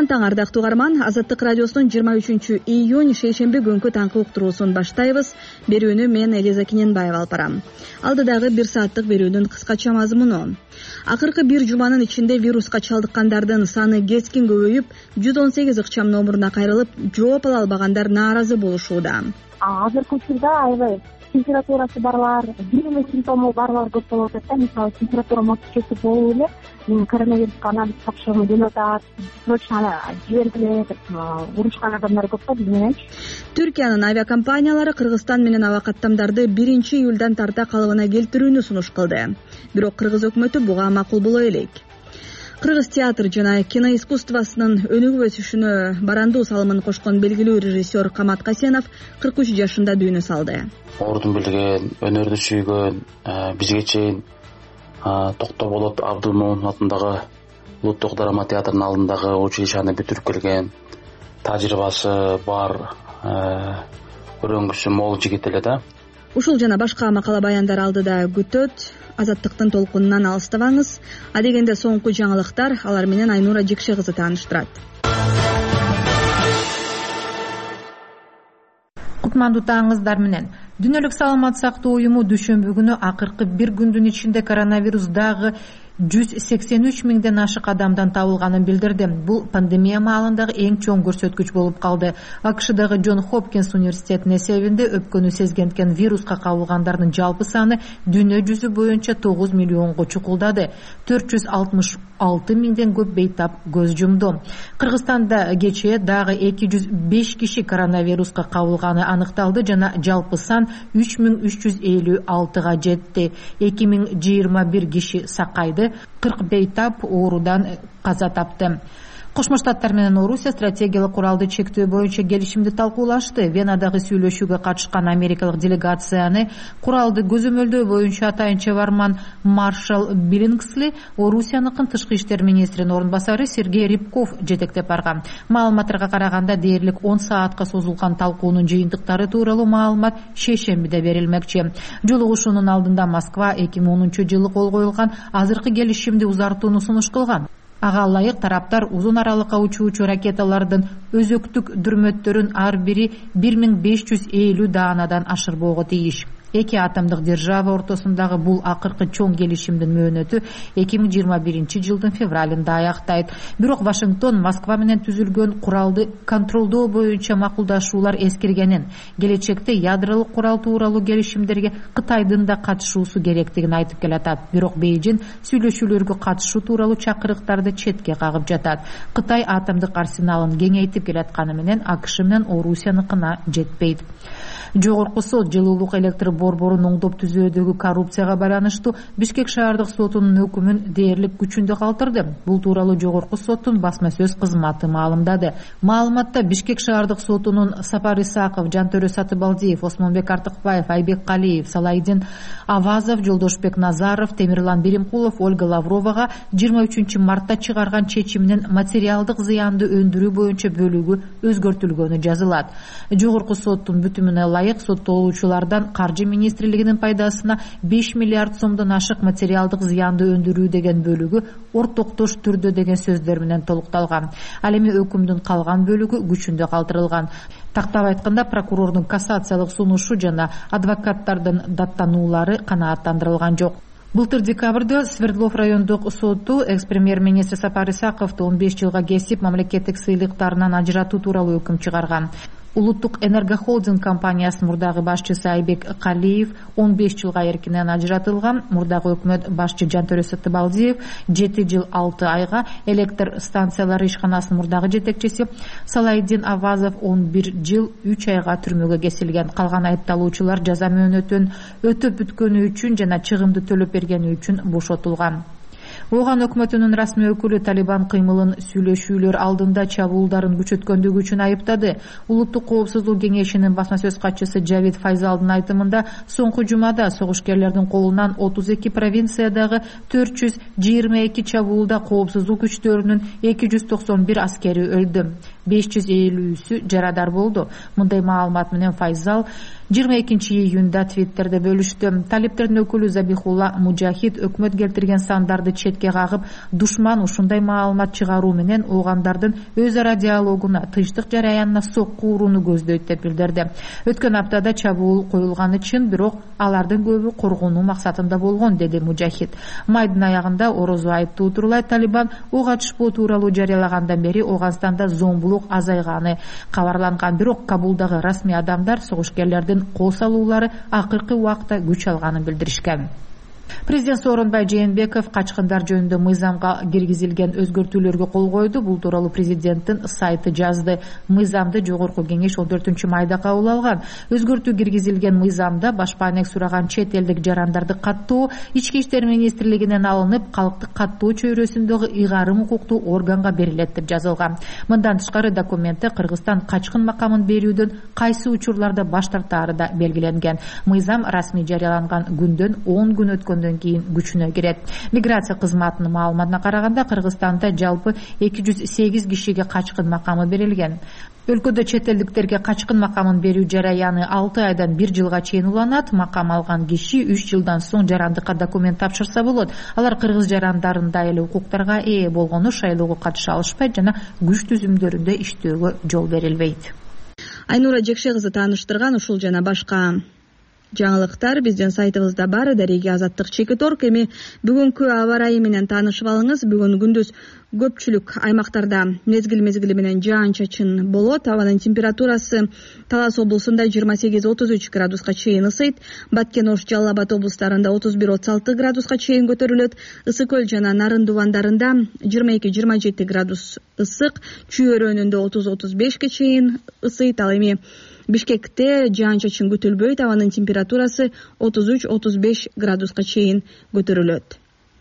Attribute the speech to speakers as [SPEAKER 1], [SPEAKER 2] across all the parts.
[SPEAKER 1] таң ардактуу угарман. Азаттык радиосунун 23-июнь шейшемби күнкү таңкы уктуруусун баштайбыз. Берүүнү мен Элиза Кененбаева алып барам. Алдыдагы 1 сааттык берүүнүн кыскача мазмуну. Акыркы бир жуманын ичинде вируска чалдыккандардын саны кескин көбөйүп, 118 ыкчам номуруна кайрылып, жооп ала албагандар нааразы болушууда.
[SPEAKER 2] Азыркы учурда аябай температурасы барлар, бир эле симптому барлар көп болуп атат. Мисалы, температура түшөтүп болуп эле мен коронавируска анализ тапшыргым келип атат. Срочно жибергиле деп урушкан адамдар көп да билмейчи.
[SPEAKER 1] Түркиянын авиакомпаниялары Кыргызстан менен аба каттамдарды 1-июлдан тарта калыбына келтирүүнү сунуш кылды. Бирок кыргыз өкмөтү буга макул боло элек. Кыргыз театр жана кино искусствосунун өнүгүп өсүшүнө барандуу салымын кошкон белгилүү режиссер Камат Касенов 43 жашында дүйнө салды.
[SPEAKER 3] Ордун билген, өнөрдү сүйгөн, бизге чейин Токтогул Абдулмомун атындагы Улуттук драма театрынын алдындагы училищаны бүтүрүп келген, тажрыйбасы бар, өрөңгүсү мол жигит эле да.
[SPEAKER 1] Ушул жана башка макала баяндар алдыда күтөт. Азаттыктын толкунунан алыстабаңыз. Адегенде соңку жаңылыктар, алар менен Айнура Жекше кызы тааныштырат.
[SPEAKER 4] Кутмандуу таңыңыздар менен. Дүйнөлүк саламат сактоо уюму дүйшөмбү күнү акыркы бир күндүн ичинде коронавирус дагы 183 миңден ашык адамдан табылганын билдирди. Бул пандемия маалындагы эң чоң көрсөткүч болуп калды. АКШдагы Джон Хопкинс университетинин эсебинде өпкөнү сезгенткен вируска кабылгандардын жалпы саны дүйнө жүзү боюнча 9 миллионго чукулдады. 466 миңден көп бейтап көз жумду. Кыргызстанда кечээ дагы 205 киши коронавируска кабылганы аныкталды жана жалпы сан 3356га жетти. 2021 киши сакайды, 40 бейтап оорудан каза тапты. Кошмо Штаттар менен Орусия стратегиялык куралды чектөө боюнча келишимди талкуулашты. Венадагы сүйлөшүүгө катышкан америкалык делегацияны куралды көзөмөлдөө боюнча атайынча барман Маршал Биллингсли Орусияныкын тышкы иштер министринин орун басары Сергей Рябков жетектеп барган. Маалыматтарга караганда дээрлик 10 саатка созулган талкуунун жыйынтыктары тууралуу маалымат шейшембиде берилмекчи. Жолугушуунун алдында Москва 2010-жылы кол коюлган азыркы келишимди узартууну сунуш кылган. Ага ылайык тараптар узун аралыкка учуучу ракеталардын өзөктүк дүрмөттөрүн ар бири 1550 даанадан ашырбоого тийиш. Эки атомдук держава ортосундагы бул акыркы чоң келишимдин мөөнөтү 2021-жылдын февралында аяктайт. Бирок Вашингтон Москва менен түзүлгөн куралды контролдоо боюнча макулдашуулар эскергенин, келечекте ядролук курал тууралуу келишимдерге Кытайдын да катышуусу керектигин айтып келатат. Бирок Бейжин сүйлөшүүлөргө катышуу тууралуу чакырыктарды четке кагып жатат. Кытай атомдук арсеналын кеңейтип келатканы менен АКШ менен Орусияныкына жетпейт. Жогорку сот жылуулук электр борборун оңдоп түзөөдөгү коррупцияга байланыштуу Бишкек шаардык сотунун өкүмүн дээрлик күчүндө калтырды. Бул тууралуу жогорку соттун басма сөз кызматы маалымдады. Маалыматта Бишкек шаардык сотунун Сапар Исаков, Жантөрө Сатыбалдиев, Осмонбек Артыкбаев, Айбек Калиев, Салайдин Авазов, Жолдошбек Назаров, Темирлан Беримкулов, Ольга Лавровага 23-мартта чыгарган чечиминин материалдык зыянды өндүрүү боюнча бөлүгү өзгөртүлгөнү жазылат. Жогорку соттун бүтүмүнө ылайык соттолуучулардан Каржы министрлигинин пайдасына 5 миллиард сомдон ашык материалдык зыянды өндүрүү деген бөлүгү ортоктош түрдө деген сөздөр менен толукталган. Ал эми өкүмдүн калган бөлүгү күчүндө калтырылган. Тактап айтканда прокурордун кассациялык сунушу жана адвокаттардын даттануулары канааттандырылган жок. Былтыр декабрда Свердлов райондук соту экс-премьер-министр Сапар Исаковду 15 жылга кесип мамлекеттик сыйлыктарынан ажыратуу тууралуу өкүм чыгарган. Улуттук энергохолдинг компаниясынын мурдагы башчысы Айбек Калиев 15 жылга эркинен ажыратылган. Мурдагы өкмөт башчы Жантөрө Сатыбалдиев 7 жыл 6 айга, электр станциялары ишканасынын мурдагы жетекчиси Салайдин Авазов 11 жыл 3 айга түрмөгө кесилген. Калган айыпталуучулар жаза мөөнөтүн өтөп бүткөнү үчүн жана чыгымды төлөп бергени үчүн бошотулган. Оған өкмөтүнүн расмий өкүлү Талибан кыймылын сүйлөшүүлөр алдында чабуулдарын күчөткөндүгү үчүн айыптады. Улуттук коопсуздук кеңешинин басма сөз катчысы Жавид Файзалдын айтымында соңку жумада согушкерлердин колунан 32 провинциядагы 422 чабуулда коопсуздук күчтөрүнүн 291 аскери өлдү. 550-сү жарадар болду. Мындай маалымат менен Файзал 22-июнда Твиттерде бөлүштү. Талиптердин өкүлү Забихулла Мужахид өкмөт келтирген сандарды четке кагып, душман ушундай маалымат чыгаруу менен оогандардын өз ара диалогуна, тынчтык жараянына сокку урууну көздөйт деп билдирди. Өткөн аптада чабуул коюлганы чын, бирок алардын көбү коргонуу максатында болгон, деди Мужахид. Майдын аягында орозо айыптуу тууралай Талибан ок атышпоо тууралуу жарыялагандан бери Ооганстанда зомбулук азайганы кабарланган, бирок Кабулдагы расмий адамдар согушкерлердин кол салуулары акыркы убакта күч алганын билдиришкен. Президент Сооронбай Жээнбеков качкындар жөнүндө мыйзамга киргизилген өзгөртүүлөргө кол койду. Бул тууралуу президенттин сайты жазды. Мыйзамды жогорку кеңеш 14-майда кабыл алган. Өзгөртүү киргизилген мыйзамда башпаанек сураган чет элдик жарандарды каттоо Ички иштер министрлигинен алынып, калктык каттоо чөйрөсүндөгү ыйгарым укуктуу органга берилет деп жазылган. Мындан тышкары документте Кыргызстан качкын макамын берүүдөн кайсы учурларда баш тартаары да белгиленген. Мыйзам расмий жарыяланган күндөн 10 күн өткөн кийин күчүнө кирет. Миграция кызматынын маалыматына караганда Кыргызстанда жалпы 208 кишиге качкын макамы берилген. Өлкөдө чет элдиктерге качкын макамын берүү жараяны 6 айдан 1 жылга чейин уланат. Макам алган киши 3 жылдан соң жарандыкка документ тапшырса болот. Алар кыргыз жарандарындай эле укуктарга ээ болгону шайлоого катыша алышпайт жана күч түзүмдөрүндө иштөөгө жол берилбейт.
[SPEAKER 1] Айнура Жекше кызы тааныштырган ушул жана башка жаңылыктар биздин сайтыбызда бар. Дареги Азаттык Чекиторг. Эми бүгүнкү аба ырайы менен таанышып алыңыз. Бүгүн күндүз көпчүлүк аймактарда мезгил менен жаан-чачын болот. Абанын температурасы Талас облусунда 28-33 градуска чейин ысыйт. Баткен, Ош, Жалал Абад облустарында 31-36 градуска чейин көтөрүлөт. Ысык көл жана Нарын дубандарында 22-27 градус ысык, Чүй өрөөнүндө 30-35 чейин ысыйт. Ал эми Бишкекте жаан-чачын күтүлбөйт. Абанын температурасы 33-35 градуска чейин көтөрүлөт.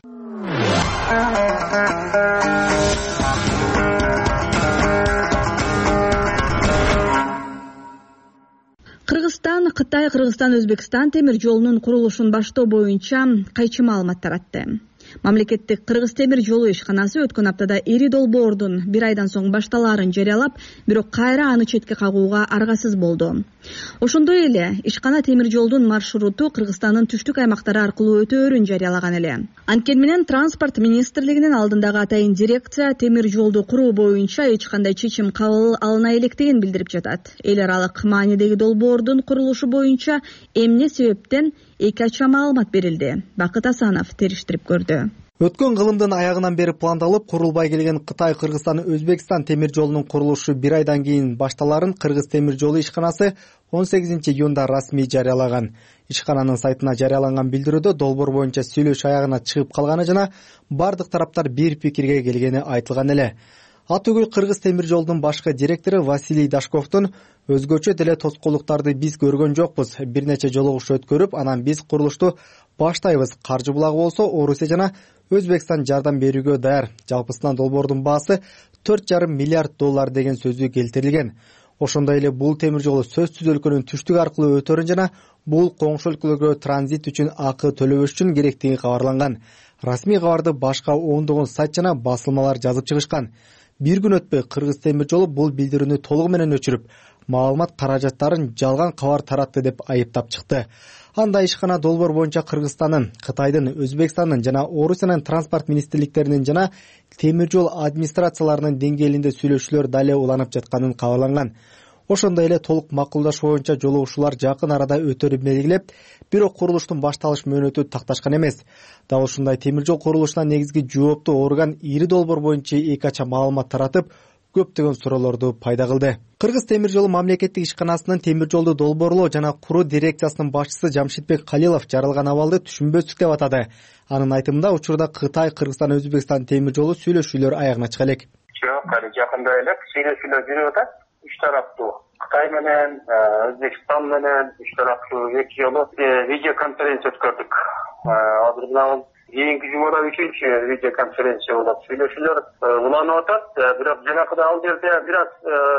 [SPEAKER 1] Кыргызстан, Кытай, Кыргызстан, Өзбекстан темир жолунун курулушун баштоо боюнча кайчы маалымат таратты. Мамлекеттик Кыргыз темир жолу ишканасы өткөн аптада ири долбоордун 1 айдан соң башталаарын жарыялап, бирок кайра аны четке кагууга аргасыз болду. Ошондой эле ишкана темир жолдун маршруту Кыргызстандын түштүк аймактары аркылуу өтөөрүн жарыялаган эле. Анткени менен транспорт министрлигинин алдындагы атайын дирекция темир жолду куруу боюнча эч кандай чечим кабыл алына электигин билдирип жатат. Эл аралык маанидеги долбоордун курулушу боюнча эмне себептен эки ача маалымат берилди. Бакыт Асанов териштирип көрдү.
[SPEAKER 5] Өткөн кылымдын аягынан бери пландалып, курулбай келген Кытай, Кыргызстан, Өзбекстан темир жолунун курулушу 1 айдан кийин башталарын Кыргыз темир жолу ишканасы 18-июнда расмий жарыялаган. Ишкананын сайтына жарыяланган билдирүүдө долбоор боюнча сүйлөшүү аягына чыгып калганы жана бардык тараптар бир пикирге келгени айтылган эле. Атүгүл Кыргыз темир жолдун башкы директору Василий Дашковдун өзгөчө деле тоскоолдуктарды биз көргөн жокпуз. Бир нече жолугуш өткөрүп, анан биз курулушту баштайбыз. Каржы булагы болсо Орусия жана Өзбекстан жардам берүүгө даяр. Жалпысынан долбоордун баасы $4,5 миллиард деген сөзү келтирилген. Ошондой эле бул темир жолу сөзсүз өлкөнүн түштүк аркылуу өтөрүн жана бул коңшу өлкөлөргө транзит үчүн акы төлөбөш үчүн керектиги кабарланган. Расмий кабарды башка ондогон сайт жана басылмалар жазып чыгышкан. Бир күн өтпөй Кыргыз темир жолу бул билдирүүнү толугу менен өчүрүп, маалымат каражаттарын жалган кабар таратты деп айыптап чыкты. Анда ишкана долбоор боюнча Кыргызстандын, Кытайдын, Өзбекстандын жана Орусиянын транспорт министрликтеринин жана темир жол администрацияларынын деңгээлинде сүйлөшүүлөр дале уланып жатканын кабарланган. Ошондой эле толук макулдаш боюнча жолугушуулар жакын арада өтөрүн белгилеп, бирок курулуштун башталыш мөөнөтү такташкан эмес. Дал ушундай темир жол курулушуна негизги жооптуу орган ири долбоор боюнча эки ача маалымат таратып, көптөгөн суроолорду пайда кылды. Кыргыз темир жолу мамлекеттик ишканасынын темир жолду долбоорлоо жана куруу дирекциясынын башчысы Жамшитбек Калилов жаралган абалды түшүнбөстүк деп атады. Анын айтымында учурда Кытай, Кыргызстан, Өзбекстан темир жолу сүйлөшүүлөр аягына чыга элек.
[SPEAKER 6] Жок, жакында эле сүйлөшүүлөр жүрүп атат. Үч тараптуу Кытай менен, Өзбекстан менен үч тараптуу эки жолу видеоконференция өткөрдүк. Азыр мына кийинки жумада 3-чү видеоконференция болот. Сүйлөшүүлөр уланып атат, бирок жанакыда ал жерде бир аз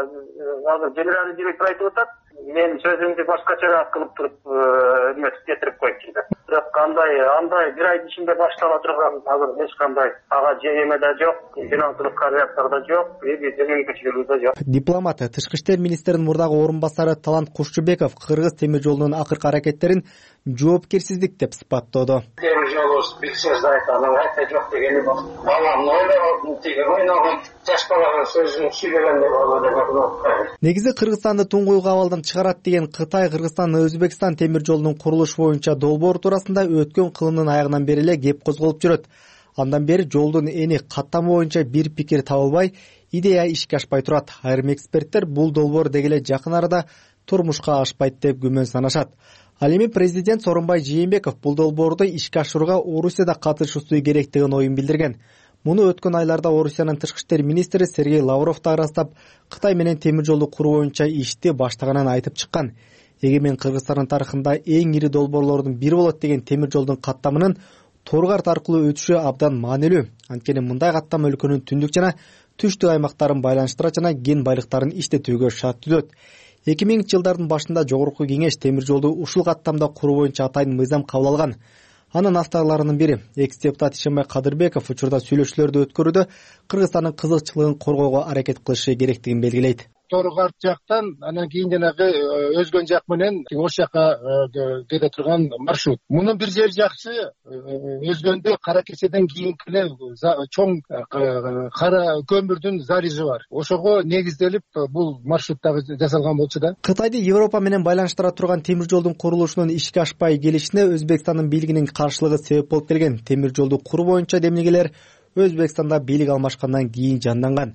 [SPEAKER 6] азыр генеральный директор айтып атат. Мен сөзүмдү башкачараак кылып туруп кетирип койчу деп. бирок андай бир айдын ичинде баштала турган азыр эч кандай ага эме да жок, финансылык каражаттар да жок, жөнөкөчүлүк да жок.
[SPEAKER 5] Дипломат, тышкы иштер министринин мурдагы орун басары Талант Кушчубеков кыргыз темир жолунун акыркы аракеттерин жоопкерсиздик деп сыпаттоодо.
[SPEAKER 6] Темир жолу битсез айтамын, айта жок дегени бар. Баламны ойлоп, тиги ойногон жаш баланын сөзүн сүйлөгөндөй болду деп.
[SPEAKER 5] Негизи Кыргызстанды туңгуйга абалдан чыгарат деген Кытай, Кыргызстан, Өзбекстан темир жолунун курулуш боюнча долбоор туурасында өткөн кылымдын аягынан бери эле кеп козголуп жүрөт. Андан бери жолдун эни каттамы боюнча бир пикир табылбай, идея ишке ашпай турат. Айрым эксперттер бул долбоор деги эле жакын арада турмушка ашпайт деп күмөн санашат. Ал эми президент Сооронбай Жээнбеков бул долбоорду ишке ашырууга Орусияда катышуусу керек деген оюн билдирген. Муну өткөн айларда Орусиянын тышкы иштер министри Сергей Лавров да ырастап, Кытай менен темир жолду куруу боюнча ишти баштаганын айтып чыккан. Эгемен Кыргызстандын тарыхында эң ири долбоорлордун бири болот деген темир жолдун каттамынын Торгарт аркылуу өтүшү абдан маанилүү. Анткени мындай каттама өлкөнүн түндүк жана түштүк аймактарын байланыштырат жана кен байлыктарын иштетүүгө шарттуулойт. 2000-жылдардын башында Жогорку Кеңеш темир жолду ушул каттамда куруу боюнча атайын мыйзам кабыл алган. Анын авторлорунун бири экс-депутат Ишенбай Кадырбеков учурда сүйлөшүүлөрдү өткөрүүдө Кыргызстандын кызыкчылыгын коргоого аракет кылышы керектигин белгилейт.
[SPEAKER 7] Торгарт жактан анан кийин жанагы өзгөн жак менен ош жакка кете турган маршрут. Мунун бир жери жакшы, өзгөндө кара кеседен кийинки эле чоң кара көмүрдүн залежи бар. Ошого негизделип бул маршруттагы жасалган болчу да.
[SPEAKER 5] Кытайды Европа менен байланыштыра турган темир жолдун курулушунун ишке ашпай келишине Өзбекстандын бийлигинин каршылыгы себеп болуп келген. Темир жолду куруу боюнча демилгелер Өзбекстанда бийлик алмашкандан кийин жанданган.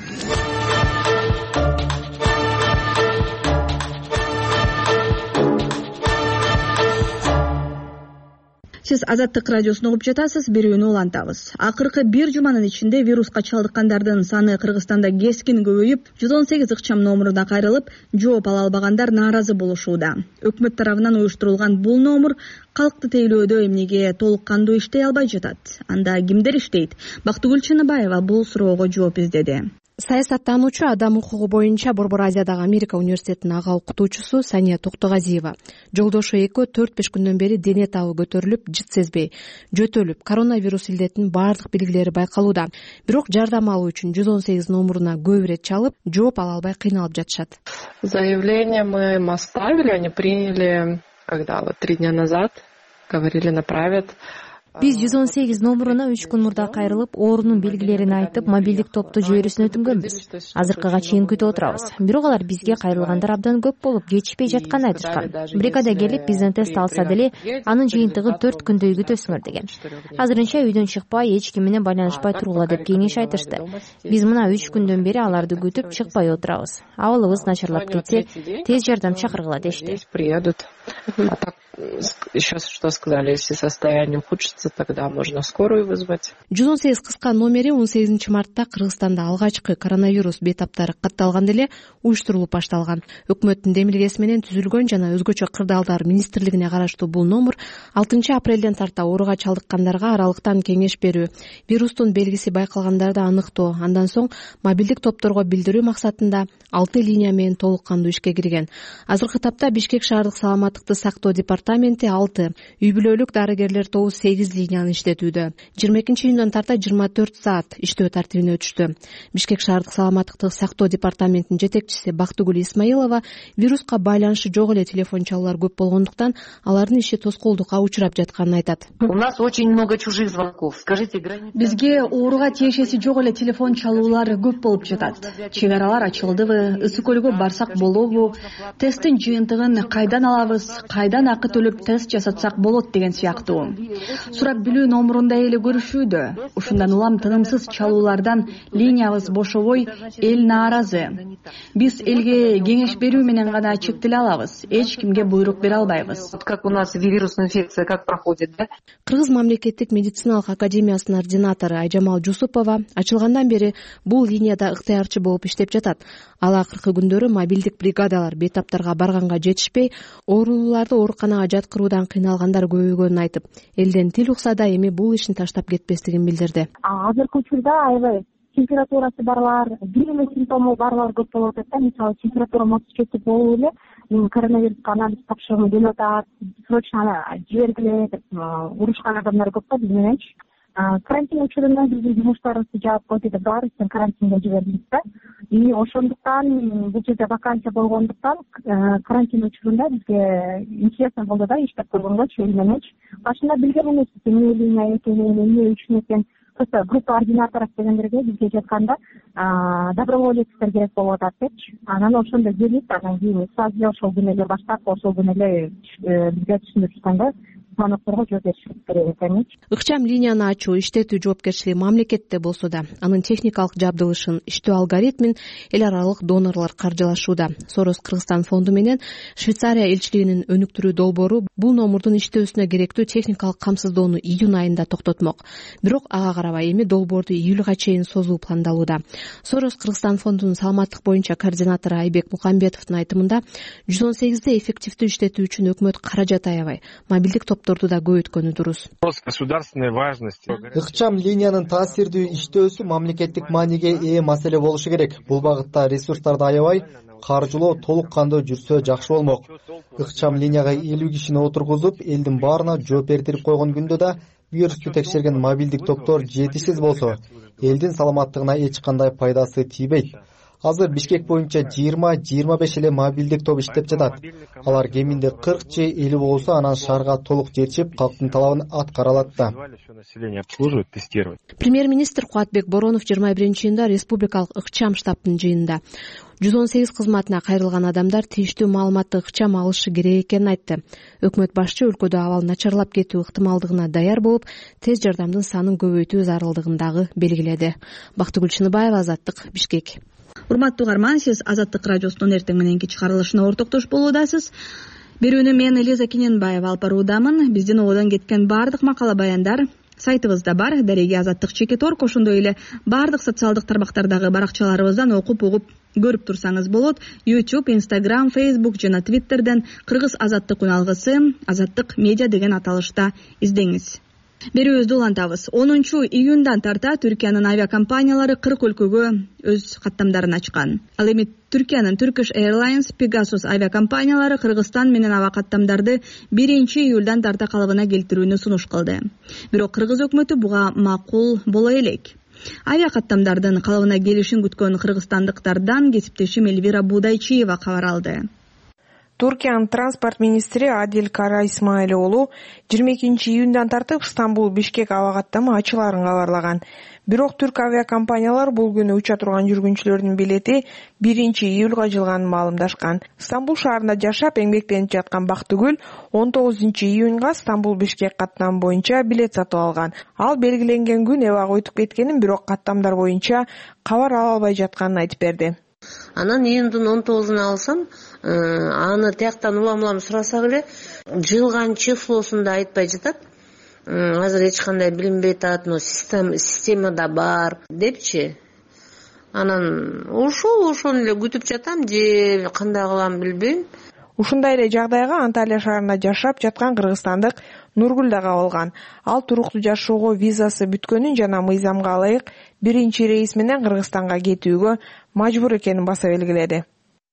[SPEAKER 1] Сиз Азаттык радиосун угуп жатасыз, берүүнү улантабыз. Акыркы бир жуманын ичинде вируска чалдыккандардын саны Кыргызстанда кескин көбөйүп, 118 ыкчам номуруна кайрылып, жооп ала албагандар нааразы болушууда. Өкмөт тарабынан уюштурулган бул номур калкты тейлөөдө эмнеге толук кандуу иштей албай жатат? Анда кимдер иштейт? Бактыгүл Чыныбаева бул суроого жооп издеди.
[SPEAKER 8] Саясаттануучу, адам укугу боюнча Борбор Азиядагы Америка университетинин ага окутуучусу Сания Токтогазиева жолдошу экөө 4-5 күндөн бери дене табы көтөрүлүп, жыт сезбей, жөтөлүп, коронавирус илдетинин баардык белгилери байкалууда. Бирок жардам алуу үчүн 118 номуруна көп ирет чалып, жооп ала албай кыйналып жатышат.
[SPEAKER 9] Заявление мы оставили, они приняли, когда 3 дня назад, говорили, направят.
[SPEAKER 8] Биз 118 номуруна 3 күн мурда кайрылып, оорунун белгилерин айтып, мобилдик топту жиберүүсүн өтүнгөнбүз. Азыркыга чейин күтүп отурабыз. Бирок алар бизге кайрылгандар абдан көп болуп, жетишпей жатканын айтышкан. Бригада келип, бизден тест алса деле, анын жыйынтыгын 4 күндөй күтөсүңөр деген. Азырынча үйдөн чыкпай, эч ким менен байланышпай тургула деп кеңеш айтышты. Биз мына 3 күндөн бери аларды күтүп чыкпай отурабыз. Абалыбыз начарлап кетсе, тез жардам чакыргыла дешти.
[SPEAKER 9] Еще что сказали, если состояние ухудшится, тогда можно скорую вызвать.
[SPEAKER 8] 118 кыска номери 18 мартта Кыргызстанда алгачкы коронавирус бейтаптары катталганда эле уюштурулуп башталган. Өкмөттүн демилгеси менен түзүлгөн жана өзгөчө кырдаалдар министрлигине караштуу бул номер 6 апрелден тарта ооруга чалдыккандарга аралыктан кеңеш берүү, вирустун белгиси байкалгандарды аныктоо, андан соң мобилдик топторго билдирүү максатында 6 линия менен толук кандуу ишке кирген. Азыркы тапта Бишкек шаардык саламаттыкты сактоо департаменти 6, үй бүлөлүк дарыгерлер тобу 8 линияны иштетүүдө. 22-июндан тарта 24 саат иштөө тартибине өтүштү. Бишкек шаардык саламаттыкты сактоо департаментинин жетекчиси Бактыгүл Исмаилова вируска байланышы жок эле телефон чалуулар көп болгондуктан алардын иши тоскоолдукка учурап жатканын айтат.
[SPEAKER 10] У нас очень много чужих звонков. Скажите,
[SPEAKER 1] бизге ооруга тиешеси жок эле телефон чалуулар көп болуп жатат. Чек аралар ачылдыбы, ысык көлгө барсак болобу, тесттин жыйынтыгын кайдан алабыз, кайдан акы төлөп тест жасатсак болот деген сыяктуу. Сурап билүү номурунда эле көрүшүүдө. Ушундан улам тынымсыз чалуулардан линиябыз бошобой, эл нааразы. Биз элге кеңеш берүү менен гана чектеле алабыз. Эч кимге буйрук бере албайбыз.
[SPEAKER 10] Как у нас вирусная инфекция как проходит, да?
[SPEAKER 8] Кыргыз мамлекеттик медициналык академиясынын ординатору Айжамал Жусупова ачылгандан бери бул линияда ыктыярчы болуп иштеп жатат. Ал акыркы күндөрү мобилдик бригадалар бейтаптарга барганга жетишпей, оорулууларды ооруканага жаткыруудан кыйналгандар көбөйгөнүн айтып, элден тил укса да эми бул ишин таштап кетпестигин билдирди.
[SPEAKER 2] Азыркы учурда аябай температурасы барлар, вирус симптому барлар көп болуп атат да. Мисалы температура көтөрүлүп болуп эле коронавируска анализ тапшырууну делип атат, срочно жибергиле деп урушкан адамдар көп да биз мененчи. Карантин учурунда биздин жумуштарыбызды жаап койду деп баарыбыз карантинге жибердик да. И ошондуктан бул жерде вакансия болгондуктан карантин учурунда бизге интересно болду да иштеп көргөнгөчү эл мененчи. Башында билген эмеспиз эмне линия экенин, эмне үчүн экенин. Просто группа координаторов дегендерге бизге жатканда доброволецтер керек болуп атат депчи. Анан ошондо келип, анан кийин сразу ошол күнү эле баштап, ошол күнү эле бизге түшүндүрүп жатканда звонокторго жооп беришибиз керек экеничи.
[SPEAKER 8] Ыкчам линияны ачуу иштетүү жоопкерчилиги мамлекетте болсо да, анын техникалык жабдылышын, иштөө алгоритмин эл аралык донорлор каржылашууда. Сорос Кыргызстан фонду менен Швейцария элчилигинин өнүктүрүү долбоору бул номурдун иштөөсүнө керектүү техникалык камсыздоону июнь айында токтотмок. Бирок ага карабай эми долбоорду июлга чейин созуу пландалууда. Сорос Кыргызстан фондунун саламаттык боюнча координатору Айбек Мукамбетовдун айтымында 118-де эффективдүү иштетүү үчүн өкмөт каражат аябай, мобилдик топторду да көбөйткөнү дурус.
[SPEAKER 5] Ыкчам линиянын таасирдүү иштөөсү мамлекеттик мааниге ээ маселе болушу керек. Бул багытта ресурстарды аябай, каржылоо толук кандуу жүрсө жакшы болмок. Ыкчам линияга 50 кишини отургузуп, элдин баарына жооп бердирип койгон күндө да вирусту текшерген мобилдик топтор жетишсиз болсо, элдин саламаттыгына эч кандай пайдасы тийбейт. Азыр Бишкек боюнча 20-25 эле мобилдик топ иштеп жатат. Алар кеминде 40 же 50 болсо, анан шаарга толук жетишип, калктын талабын аткара алат да.
[SPEAKER 8] Премьер-министр Кубатбек Боронов 21-июнда республикалык ыкчам штабтын жыйынында 118 кызматына кайрылган адамдар тийиштүү маалыматты ыкчам алышы керек экенин айтты. Өкмөт башчы өлкөдө абал начарлап кетүү ыктымалдыгына даяр болуп, тез жардамдын санын көбөйтүү зарылдыгын дагы белгиледи. Бактыгүл Чыныбаева, Азаттык, Бишкек.
[SPEAKER 1] Урматтуу угарман, сиз Азаттык радиосунун эртең мененки чыгарылышына ортоктош болуудасыз. Берүүнү мен Элиза Кененбаева алып баруудамын. Биздин одон кеткен баардык макала баяндар сайтыбызда бар. Дареги Азаттык /Org, ошондой эле баардык социалдык тармактардагы баракчаларыбыздан окуп угуп көрүп турсаңыз болот. YouTube, Instagram, Facebook жана Twitterден Кыргыз Азаттык уналгысы, Азаттык медиа деген аталышта издеңиз. Берүүбүздү улантабыз. 10-июндан тарта Түркиянын авиакомпаниялары 40 өлкөгө өз каттамдарын ачкан. Ал эми Түркиянын Turkish Airlines, Pegasus авиакомпаниялары Кыргызстан менен аба каттамдарды 1-июлдан тарта калыбына келтирүүнү сунуш кылды. Бирок кыргыз өкмөтү буга макул боло элек. Авиакаттамдардын калыбына келишин күткөн кыргызстандыктардан кесиптешим Эльвира Будайчиева кабар алды.
[SPEAKER 11] Туркиянын транспорт министри Адил Кара Исмаил уулу 22-июндан тартып Стамбул-Бишкек аба каттамы ачыларын кабарлаган. Бирок түрк авиакомпаниялар бул күнү уча турган жүргүнчүлөрдүн билети 1-июлга жылганын маалымдашкан. Стамбул шаарында жашап эмгектенип жаткан Бактыгүл 19-июнга Стамбул-Бишкек каттамы боюнча билет сатып алган. Ал белгиленген күн эбак өтүп кеткенин, бирок каттамдар боюнча кабар ала албай жатканын айтып берди.
[SPEAKER 12] Анан июндун 19-уна алсам, аны тияктан улам сурасак эле жылган числосунда айтпай жатат. Азыр эч кандай билинбей атат, но системада бар депчи. Анан ошону эле күтүп жатам, же кандай кылам билбейм.
[SPEAKER 11] Ушундай эле жагдайга Анталия шаарында жашап жаткан кыргызстандык Нургүл да кабылган. Ал туруктуу жашоого визасы бүткөнүн жана мыйзамга ылайык 1-рейс менен Кыргызстанга кетүүгө мажбур экенин баса белгиледи.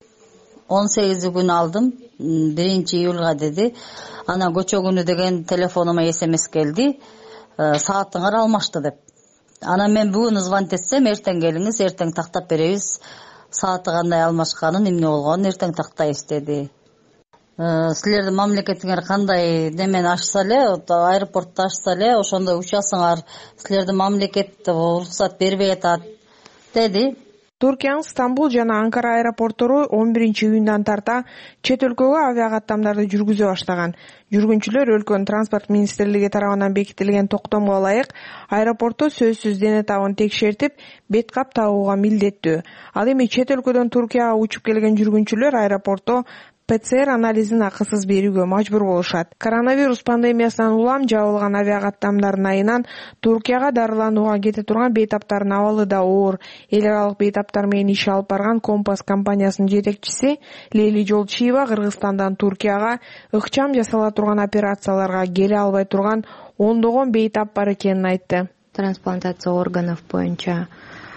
[SPEAKER 13] 18 күн алдым, 1-июлга деди. Анан көчө күнү деген телефонума SMS келди. Сааттыңар алмашты деп. Анан мен бүгүн звонить этсем, эртең келиңиз, эртең тактап беребиз. Сааты кандай алмашканын, эмне болгонун эртең тактайбыз деди. Силердин мамлекетиңер кандай немени ачса эле, аэропортто ачса эле, ошондо учасыңар, силердин мамлекет уруксат бербей атат деди.
[SPEAKER 11] Туркиянын Стамбул жана Анкара аэропорттору 11-июндан тарта чет өлкөгө авиакаттамдарды жүргүзө баштаган. Жүргүнчүлөр өлкөнүн транспорт министрлиги тарабынан бекитилген токтомго ылайык аэропортто сөзсүз дене табын текшертип, бет кап тагууга милдеттүү. Ал эми чет өлкөдөн Туркияга учуп келген жүргүнчүлөр аэропортто ПЦР анализин акысыз берүүгө мажбур болушат. Коронавирус пандемиясынан улам жабылган авиакаттамдардын айынан Туркияга дарыланууга кете турган бейтаптардын абалы да оор. Эл аралык бейтаптар менен иш алып барган Компас компаниясынын жетекчиси Лейли Жолчиева Кыргызстандан Туркияга ыкчам жасала турган операцияларга келе албай турган ондогон бейтап бар экенин айтты.
[SPEAKER 14] Трансплантация органов боюнча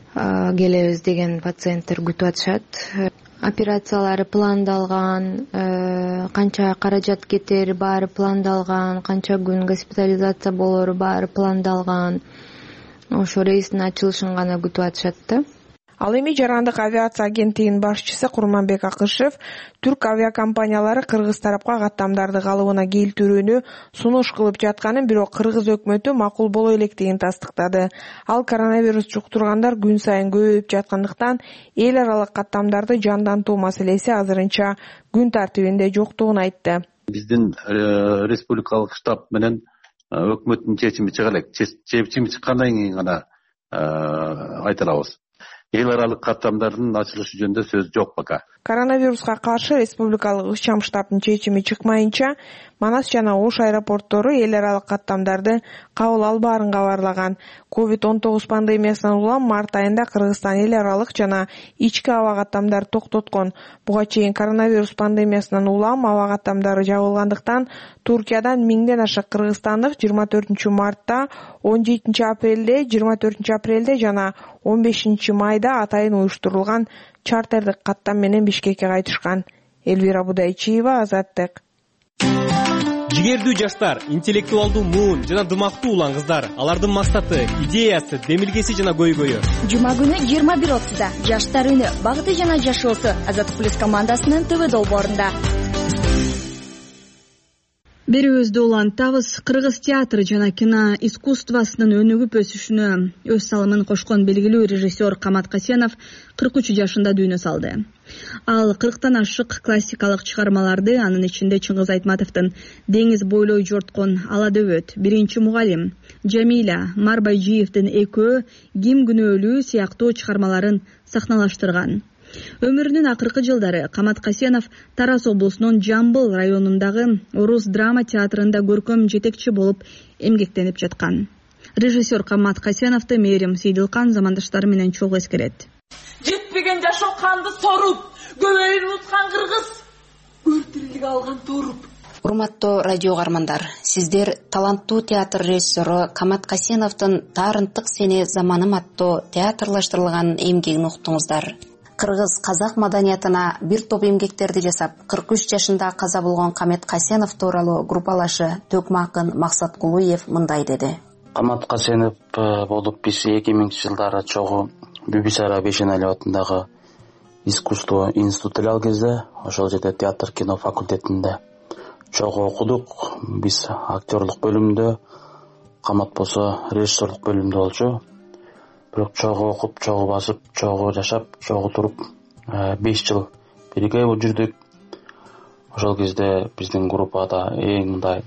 [SPEAKER 14] келебиз деген пациенттер күтүп атышат. Операциялары пландалган, канча каражат кетери баары пландалган, канча күн госпитализация болору баары пландалган. Ошо рейстин ачылышын гана күтүп атышат да.
[SPEAKER 11] Ал эми Жарандык авиация агенттигинин башчысы Курманбек Акышев түрк авиакомпаниялары кыргыз тарапка каттамдарды калыбына келтирүүнү сунуш кылып жатканын, бирок кыргыз өкмөтү макул боло электигин тастыктады. Ал коронавирус жуктургандар күн сайын көбөйүп жаткандыктан эл аралык каттамдарды жандантуу маселеси азырынча күн тартибинде жоктугун айтты.
[SPEAKER 15] Биздин республикалык штаб менен өкмөттүн чечими чыга элек. Чечими чыккандан кийин гана айта алабыз. Эл аралык каттамдардын ачылышы жөнүндө сөз жок пока.
[SPEAKER 11] Коронавируска каршы республикалык ыкчам штабтын чечими чыкмайынча, Манас жана Ош аэропорттору эл аралык каттамдарды кабыл албаарын кабарлаган. COVID-19 пандемиясынан улам март айында Кыргызстан эл аралык жана ички аба каттамдарды токтоткон. Буга чейин коронавирус пандемиясынан улам аба каттамдары жабылгандыктан Туркиядан 1000ден ашык кыргызстандык 24 мартта, 17 апрелде, 24 апрелде жана 15 майда атайын уюштурулган чартердик каттам менен Бишкекке кайтышкан. Элвира Будайчиева, Азаттык.
[SPEAKER 16] Жигердүү жаштар, интеллектуалдуу муун жана дымактуу улан кыздар. Алардын максаты, идеясы, демилгеси жана көйгөйү.
[SPEAKER 17] Жума күнү 21:30-да Жаштар үнү, багыты жана жашоосу Азаттык плюс командасынын ТВ долбоорунда.
[SPEAKER 1] Берүүбүздү улантабыз. Кыргыз театры жана кино искусствосунун өнүгүп өсүшүнө өз салымын кошкон белгилүү режиссер Камат Касенов 43 жашында дүйнө салды. Ал 40тан ашык классикалык чыгармаларды, анын ичинде Чыңгыз Айтматовдун Деңиз бойлой жорткон Ала дөбөт, Биринчи мугалим, Жамиля, Марбайжиевдин Экөө, Ким күнөөлүү сыяктуу чыгармаларын сахналаштырган. Өмүрүнүн акыркы жылдары Камат Касенов Тараз облусунун Жамбыл районундагы Орус драма театрында көркөм жетекчи болуп эмгектенип жаткан. Режиссер Камат Касеновду Мерим Сейдилкан замандаштары менен чогуу эскерет.
[SPEAKER 18] Жетпеген жашоо канды соруп, көбөйүн уткан кыргыз, өртүрлүк алган торуп.
[SPEAKER 19] Урматтуу радио кармандар, сиздер таланттуу театр режиссеру Камат Касеновдун Таарынтык сени заманым аттуу театрлаштырылган эмгегин уктуңуздар. Кыргыз казак маданиятына бир топ эмгектерди жасап, 43 жашында каза болгон Камат Касенов тууралуу группалашы Төкмө акын Максат Кулуев мындай деди.
[SPEAKER 3] Камат Касенов болуп биз 2000-жылдары чогуу Бибисара Бейшеналиев атындагы искусство институту ал кезде, ошол жерде театр кино факультетинде чогуу окудук. Биз актерлук бөлүмүндө, Камат болсо режиссерлук бөлүмүндө болчу. Бирок чогуу окуп, чогуу басып, чогуу жашап, чогуу туруп 5 жыл бирге жүрдүк. Ошол кезде биздин группада эң мындай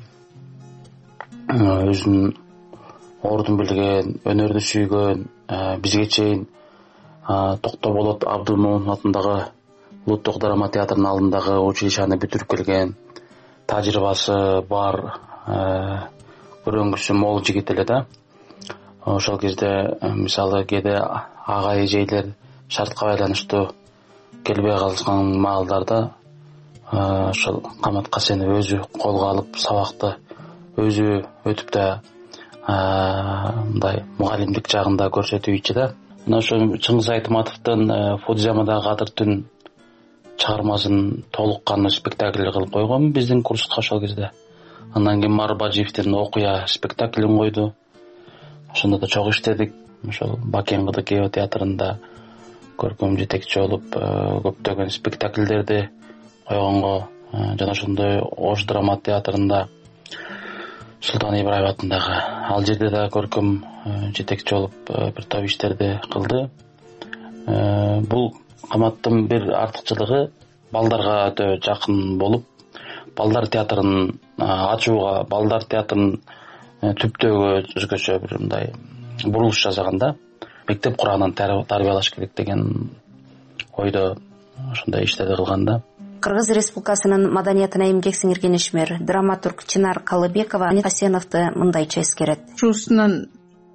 [SPEAKER 3] өзүнүн ордун билген, өнөрдү сүйгөн, бизге чейин Токтоболот Абдулмоун атындагы Улуттук драма театрынын алдындагы училищаны бүтүрүп келген, тажрыйбасы бар, көрөңгүсү мол жигит эле да. Ошол кезде мисалы кээде ага эжейлер шартка байланыштуу келбей калган маалдарда ошол Камат Касенов өзү колго алып сабакты өзү өтүп да мындай мугалимдик жагында көрсөтүүчү да. Мына ошо Чыңгыз Айтматовдун Фудзиямадагы Кадыр түн чыгармасын толук кандуу спектакль кылып койгон биздин курска ошол кезде. Андан кийин Марбажиевдин Окуя спектаклин койду. Ошондо да чогуу иштедик. Ошол Бакен Кыдыкеева театрында көркөм жетекчи болуп көптөгөн спектакльдерди койгонго, жана ошондой Ош драма театрында Султан Ибраев атындагы ал жерде да көркөм жетекчи болуп бир топ иштерди кылды. Бул Каматтын бир артыкчылыгы балдарга өтө жакын болуп, балдар театрын ачууга, балдар театрын түптөөгө өзгөчө бир мындай бурулуш жасаган да. Мектеп курамынан тарбиялаш керек деген ойдо ошондой иштерди кылган да.
[SPEAKER 19] Кыргыз Республикасынын маданиятына эмгек сиңирген ишмер, драматург Чынар Калыбекова Касеновду мындайча эскерет.
[SPEAKER 20] Ушунан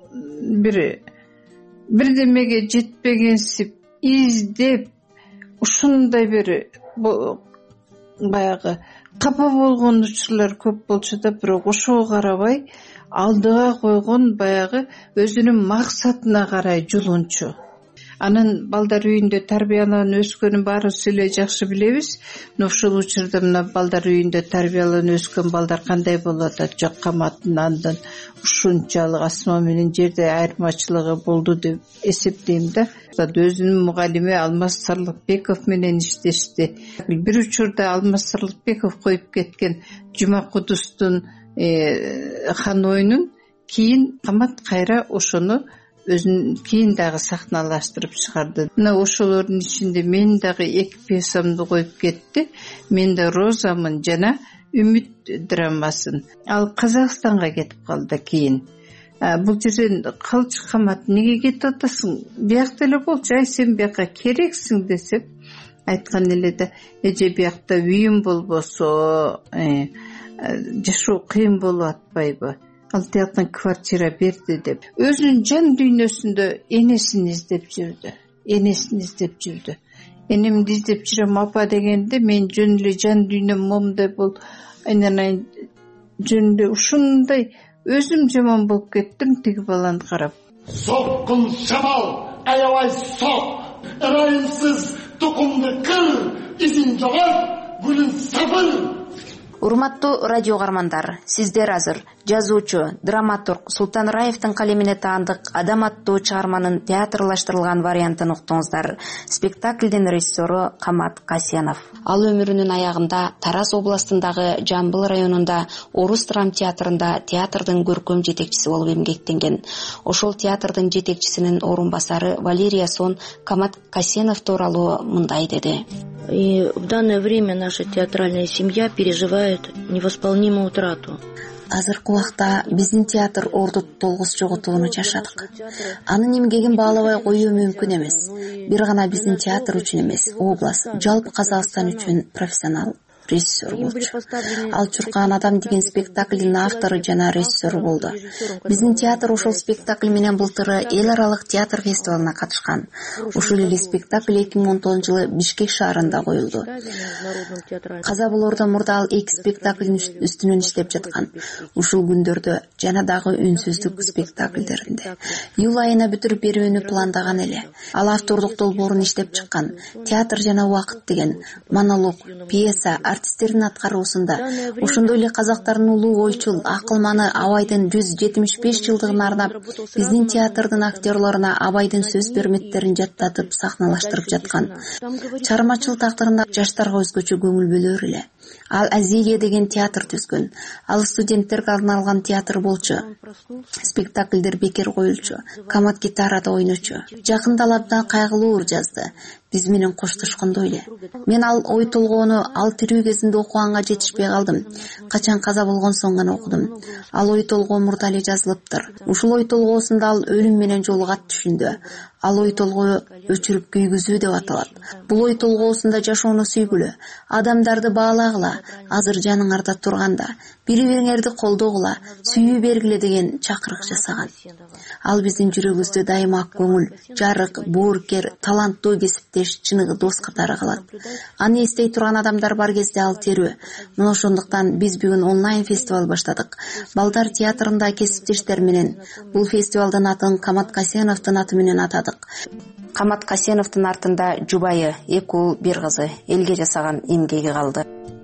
[SPEAKER 20] бирдемеге жетпегенсип издеп, ушундай бир баягы капа болгон учурлар көп болчу да, бирок ошого карабай алдыга койгон баягы өзүнүн максатына карай жулунчу. Анын балдар үйүндө тарбияланып өскөнүн баарыбыз эле жакшы билебиз. Ушул учурда мына балдар үйүндө тарбияланып өскөн балдар кандай болуп атат? Жок, каматтын андан ушунчалык асма менен жерде айырмачылыгы болду деп эсептейм да. Өзүнүн мугалими Алмаз Сарлыкбеков менен иштешти. Бир учурда Алмаз Сарлыкбеков коюп кеткен Жума Кудустун хан оюнун кийин Камат кайра ошону өзүн кийин дагы сахналаштырып чыгарды. Мына ошолордун ичинде мен дагы 2 пьесамды коюп кетти. Мен да Розамын жана Үмүт драмасын. Ал Казакстанга кетип калды кийин. Бул жерден калчы Камат, неге кетип атасың? Биякта эле болчу, ай сен бияка керексиң десек, айткан эле да, эже биякта үйүм болбосо, жашоо кыйын болуп атпайбы? Ал тияктан квартира берди деп. Өзүнүн жан дүйнөсүндө энесин издеп жүрдү. Энемди издеп жүрөм апа дегенде, мен жөн эле жан дүйнөм момундай болуп, айнанайын жөн эле ушундай өзүм жаман болуп кеттим тиги баланы карап.
[SPEAKER 21] Соккун шамал, аябай сок, ырайымсыз тукумду кыр, изин жогот, гүлүн сабыр.
[SPEAKER 19] Урматтуу радио каармандар, сиздер азыр жазуучу, драматург Султан Раевдин калемине таандык Адам аттуу чыгарманын театрлаштырылган вариантын уктуңуздар. Спектаклдин режиссеру Камат Касенов. Ал өмүрүнүн аягында Тараз областындагы Жамбыл районунда Орус драм театрында театрдын көркөм жетекчиси болуп эмгектенген. Ошол театрдын жетекчисинин орун басары Валерия Сон Камат Касенов тууралуу мындай деди.
[SPEAKER 22] И в данное время наша театральная семья переживает невосполнимую утрату.
[SPEAKER 19] Азыркы убакта биздин театр ордут толгус жоготууну жашадык. Анын эмгегин баалабай коюу мүмкүн эмес. Бир гана биздин театр үчүн эмес, область, жалпы Казакстан үчүн профессионал режиссер болчу. Ал Чуркан адам деген спектаклдин автору жана режиссеру болду. Биздин театр ошол спектакль менен былтыры эл аралык театр фестивалына катышкан. Ошол эле спектакль 2010-жылы Бишкек шаарында коюлду. Каза болордон мурда ал 2 спектаклдин үстүнөн иштеп жаткан. Ушул күндөрдө жана дагы үнсүздүк спектакльдеринде. Июль айына бүтүрүп берүүнү пландаган эле. Ал автордук долбоорун иштеп чыккан. Театр жана убакыт деген монолог, пьеса, артисттердин аткаруусунда. Ошондой эле казактардын улуу ойчул, акылманы Абайдын 175 жылдыгына арнап, биздин театрдын актерлоруна Абайдын сөз берметтерин жаттатып сахналаштырып жаткан. Чыгармачылык тагдырында жаштарга өзгөчө көңүл бөлөр эле. Ал Азилия деген театр түзгөн. Ал студенттерге арналган театр болчу. Спектакльдер бекер коюлчу. Камат гитарада ойночу. Жакында ал абдан кайгылуу жазды. Биз менен коштошкондой эле. Мен ал ой толгоону ал тирүү кезинде окуганга жетишпей калдым. Качан каза болгон соң гана окудум. Ал ой толгоо мурда эле жазылыптыр. Ушул ой толгоосунда ал өлүм менен жолугат түшүндү. Ал ой толгоо өчүрүп күйгүзүү деп аталат. Бул ой толгоосунда жашоону сүйгүлө, адамдарды баалагыла, азыр жаныңарда турганда, бири-бириңерди колдогула, сүйүү бергиле деген чакырык жасаган. Ал биздин жүрөгүбүздө дайыма көңүл, жарык, боорукер, таланттуу кесиптеш, чыныгы дос катары калат. Аны эстей турган адамдар бар кезде ал терүү. Мына ошондуктан биз бүгүн онлайн фестиваль баштадык. Балдар театрында кесиптештер менен. Бул фестивалдын атын Камат Касеновдун аты менен атадык. Камат Касеновдун артында жубайы, 2 уул, 1 кызы, элге жасаган эмгеги калды.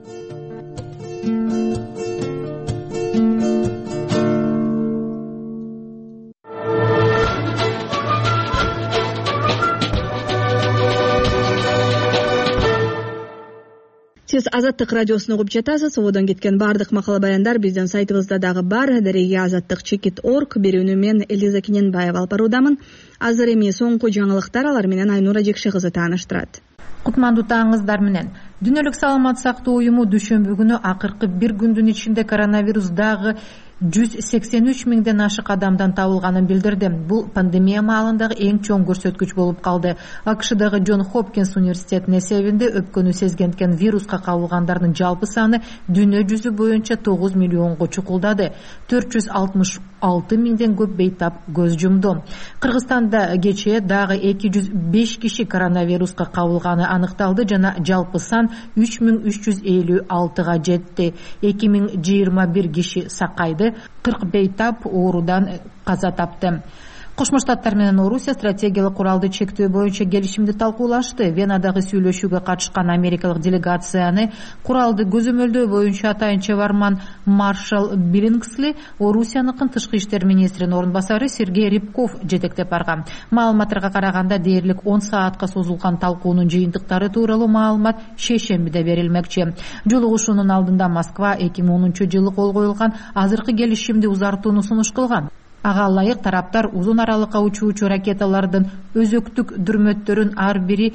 [SPEAKER 1] Сиз Азаттык радиосун угуп жатасыз. Ободон кеткен бардык макала баяндар биздин сайтыбызда дагы бар. Дареге azattik.org. Берүүнү мен Элиза Кененбаева алып баруудамын. Азыр эми соңку жаңылыктар, алар менен Айнура Жекше кызы тааныштырат.
[SPEAKER 4] Кутмандуу тааңыздар менен. Дүйнөлүк саламат сактоо уюму дүйшөмбү күнү акыркы 1 күндүн ичинде коронавирус дагы 183 миңден ашык адамдан табылганын билдирди. Бул пандемия маалындагы эң чоң көрсөткүч болуп калды. AQShdагы Джон Хопкинс университетинин эсебинде өпкөнү сезгенткен вируска кабылгандардын жалпы саны дүйнө жүзү боюнча 9 миллионго чукулдады. 466 миңден көп бейтап көз жумду. Кыргызстанда кечээ дагы 205 киши коронавируска кабылганы аныкталды жана жалпы сан 3356га жетти. 2021 киши сакайды, 40 бейтап оорудан каза тапты. Кошмо Штаттар менен Орусия стратегиялык куралды чектөө боюнча келишимди талкуулашты. Венадагы сүйлөшүүгө катышкан америкалык делегацияны куралды көзөмөлдөө боюнча атайынча барман Маршал Биллингсли Орусияныкын тышкы иштер министринин орун басары Сергей Рябков жетектеп барган. Маалыматтарга караганда дээрлик 10 саатка созулган талкуунун жыйынтыктары тууралуу маалымат шейшембиде берилмекчи. Жолугушуунун алдында Москва 2010-жылы кол коюлган азыркы келишимди узартууну сунуш кылган. Ага ылайык тараптар узун аралыкка учуучу ракеталардын өзөктүк дүрмөттөрүн ар бири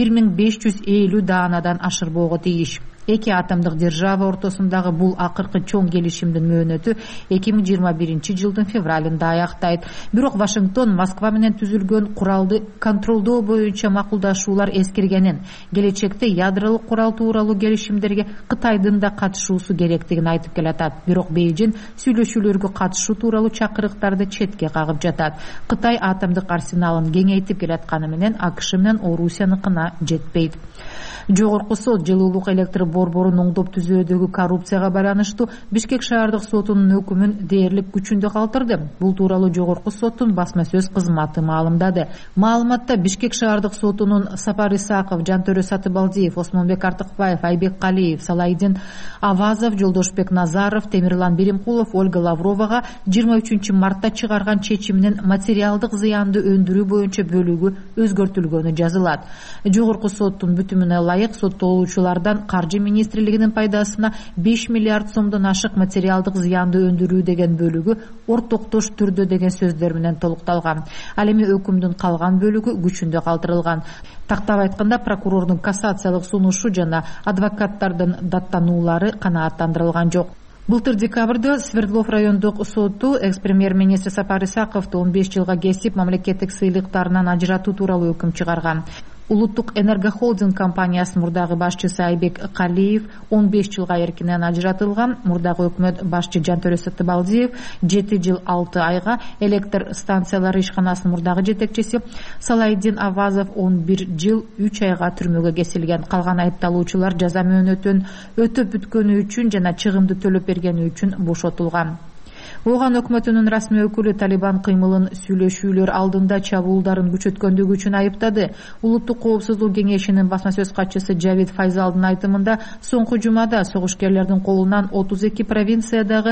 [SPEAKER 4] 1550 даанадан ашырбоого тийиш. Эки атомдук держава ортосундагы бул акыркы чоң келишимдин мөөнөтү 2021-жылдын февралында аяктайт. Бирок Вашингтон Москва менен түзүлгөн куралды контролдоо боюнча макулдашуулар эскиргенин, келечекте ядролук курал тууралуу келишимдерге Кытайдын да катышуусу керектигин айтып келатат. Бирок Бейжин сүйлөшүүлөргө катышуу тууралуу чакырыктарды четке кагып жатат. Кытай атомдук арсеналын кеңейтип келатканы менен АКШ менен Орусияныкына жетпейт. Жогорку сот жылуулук электр борборун оңдоп түзөөдөгү коррупцияга байланыштуу Бишкек шаардык сотунун өкүмүн дээрлик күчүндө калтырды. Бул тууралуу жогорку соттун басма сөз кызматы маалымдады. Маалыматта Бишкек шаардык сотунун Сапар Исаков, Жантөрө Сатыбалдиев, Осмонбек Артыкбаев, Айбек Калиев, Салайдин Авазов, Жолдошбек Назаров, Темирлан Беримкулов, Ольга Лавровага 23-мартта чыгарган чечиминин материалдык зыянды өндүрүү боюнча бөлүгү өзгөртүлгөнү жазылат. Жогорку соттун бүтүмүнө ылайык соттолуучулардан Каржы министрлигинин пайдасына 5 миллиард сомдон ашык материалдык зыянды өндүрүү деген бөлүгү ортоктош түрдө деген сөздөр менен толукталган. Ал эми өкүмдүн калган бөлүгү күчүндө калтырылган. Тактап айтканда прокурордун кассациялык сунушу жана адвокаттардын даттануулары канааттандырылган жок. Былтыр декабрда Свердлов райондук соту экс-премьер-министр Сапар Исаковду 15 жылга кесип мамлекеттик сыйлыктарынан ажыратуу тууралуу өкүм чыгарган. Улуттук энергохолдинг компаниясынын мурдагы башчысы Айбек Калиев 15 жылга эркинен ажыратылган. Мурдагы өкмөт башчы Жантөрө Сатыбалдиев 7 жыл 6 айга, электр станциялары ишканасынын мурдагы жетекчиси Салайдин Авазов 11 жыл 3 айга түрмөгө кесилген. Калган айыпталуучулар жаза мөөнөтүн өтөп бүткөнү үчүн жана чыгымды төлөп бергени үчүн бошотулган. Оған өкмөтүнүн расмий өкүлү Талибан кыймылын сүйлөшүүлөр алдында чабуулдарын күчөткөндүгү үчүн айыптады. Улуттук коопсуздук кеңешинин басма сөз катчысы Жавид Файзалдын айтымында соңку жумада согушкерлердин колунан 32 провинциядагы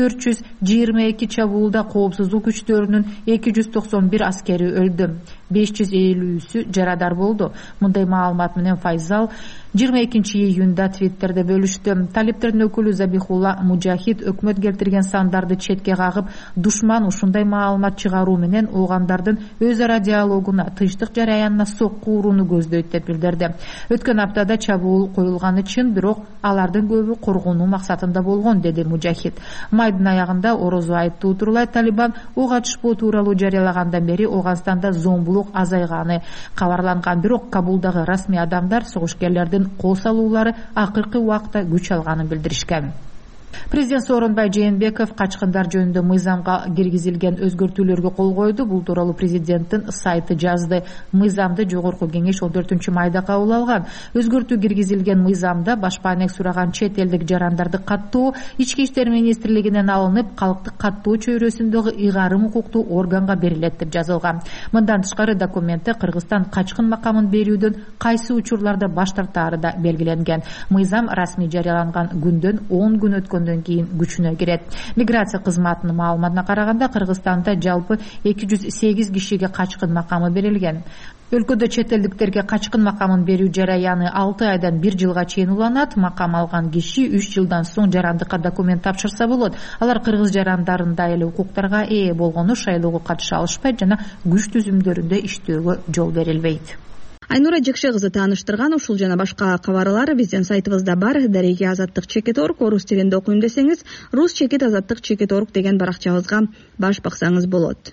[SPEAKER 4] 422 чабуулда коопсуздук күчтөрүнүн 291 аскери өлдү. 550-сү жарадар болду. Мындай маалымат менен Файзал 22-июнда Твиттерде бөлүштү. Талиптердин өкүлү Забихулла Мужахид өкмөт келтирген сандарды четке кагып, душман ушундай маалымат чыгаруу менен оогандардын өз ара диалогуна, тынчтык жараянына сокку урууну көздөйт деп билдирди. Өткөн аптада чабуул коюлганы чын, бирок алардын көбү коргонуу максатында болгон, деди Мужахид. Майдын аягында орозу айттуу турулай Талибан ок атышпоо тууралуу жарыялагандан бери Ооганстанда зомбулук азайганы кабарланган, бирок Кабулдагы расмий адамдар согушкерлердин кол салуулары акыркы убакта күч алганын билдиришкен. Президент Сооронбай Жээнбеков качкындар жөнүндө мыйзамга киргизилген өзгөртүүлөргө кол койду. Бул тууралуу президенттин сайты жазды. Мыйзамды жогорку кеңеш 14-майда кабыл алган. Өзгөртүү киргизилген мыйзамда башпаанек сураган чет элдик жарандарды каттоо ички иштер министрлигинен алынып, калктык каттоо чөйрөсүндөгү ыйгарым укуктуу органга берилет деп жазылган. Мындан тышкары документте Кыргызстан качкын макамын берүүдөн кайсы учурларда баш тартаары да белгиленген. Мыйзам расмий жарыяланган күндөн 10 күн өткөндөн кийин күчүнө кирет. Миграция кызматынын маалыматына караганда Кыргызстанда жалпы 208 кишиге качкын макамы берилген. Өлкөдө чет элдиктерге качкын макамын берүү жараяны 6 айдан 1 жылга чейин уланат. Макам алган киши 3 жылдан соң жарандыкка документ тапшырса болот. Алар кыргыз жарандарындай эле укуктарга ээ болгону шайлоого катыша алышпайт жана күч түзүмдөрүндө иштөөгө жол берилбейт.
[SPEAKER 1] Айнура Жекше кызы тааныштырган ушул жана башка кабарлар биздин сайтыбызда бар. Дареги Азаттык Чекит.орг, орус тилинде окуйм десеңиз, Рус Чекит Азаттык Чекит.орг деген баракчабызга баш баксаңыз болот.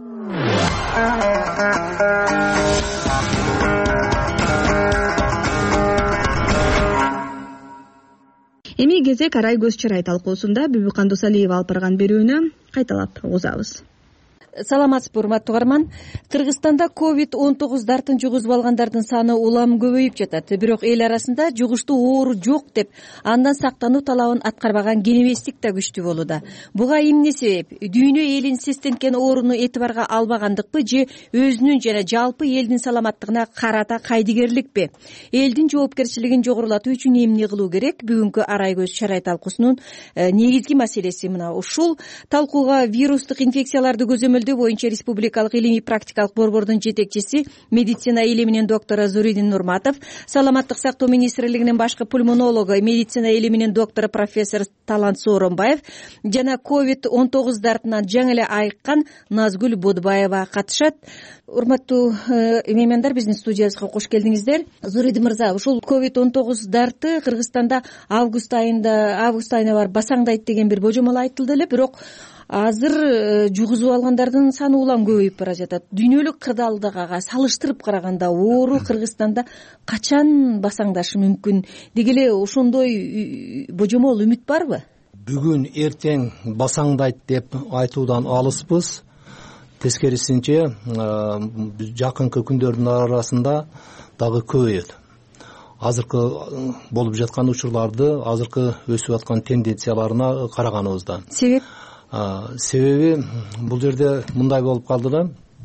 [SPEAKER 1] Эми кезек арай көз чарай талкуусунда Бүбүкан Досалиева алып барган берүүнү кайталап угузабыз.
[SPEAKER 6] саламатсызбы урматтуу угарман. Кыргызстанда COVID-19 дартын жугузуп алгандардын саны улам көбөйүп жатат. Бирок эл арасында жугуштуу оору жок деп андан сактануу талабын аткарбаган кенебестик да күчтүү болууда. Буга эмне себеп? Дүйнө элин сестенткен ооруну этибарга албагандыкпы же өзүнүн жана жалпы элдин саламаттыгына карата кайдыгерликпи? Элдин жоопкерчилигин жогорулатуу үчүн эмне кылуу керек? Бүгүнкү арай көз чарай талкуусунун негизги маселеси мына ушул. Талкууга вирустук инфекцияларды көзөмөлдөө боюнча республикалык илимий практикалык борбордун жетекчиси, медицина илиминин доктору Зуридин Нурматов, саламаттык сактоо министрлигинин башкы пульмонологу, медицина илиминин доктору профессор Талант Сооронбаев жана COVID-19 дартынан жаңы эле айыккан Назгүл Бодбаева катышат. Урматтуу меймандар, биздин студиябызга кош келдиңиздер. Зуридин мырза, ушул COVID-19 дарты Кыргызстанда август айына барып басаңдайт деген бир божомол айтылды эле, бирок азыр жугузуп алгандардын саны улам көбөйүп бара жатат. Дүйнөлүк кырдаалдыгага салыштырып караганда оору Кыргызстанда качан басаңдашы мүмкүн? Деги эле ошондой божомол үмүт барбы?
[SPEAKER 7] Бүгүн эртең басаңдайт деп айтуудан алыспыз. Тескерисинче жакынкы күндөрдүн арасында дагы көбөйөт. Азыркы болуп жаткан учурларды, азыркы өсүп аткан тенденцияларына караганыбызда. Себеби бул жерде мындай болуп калды да,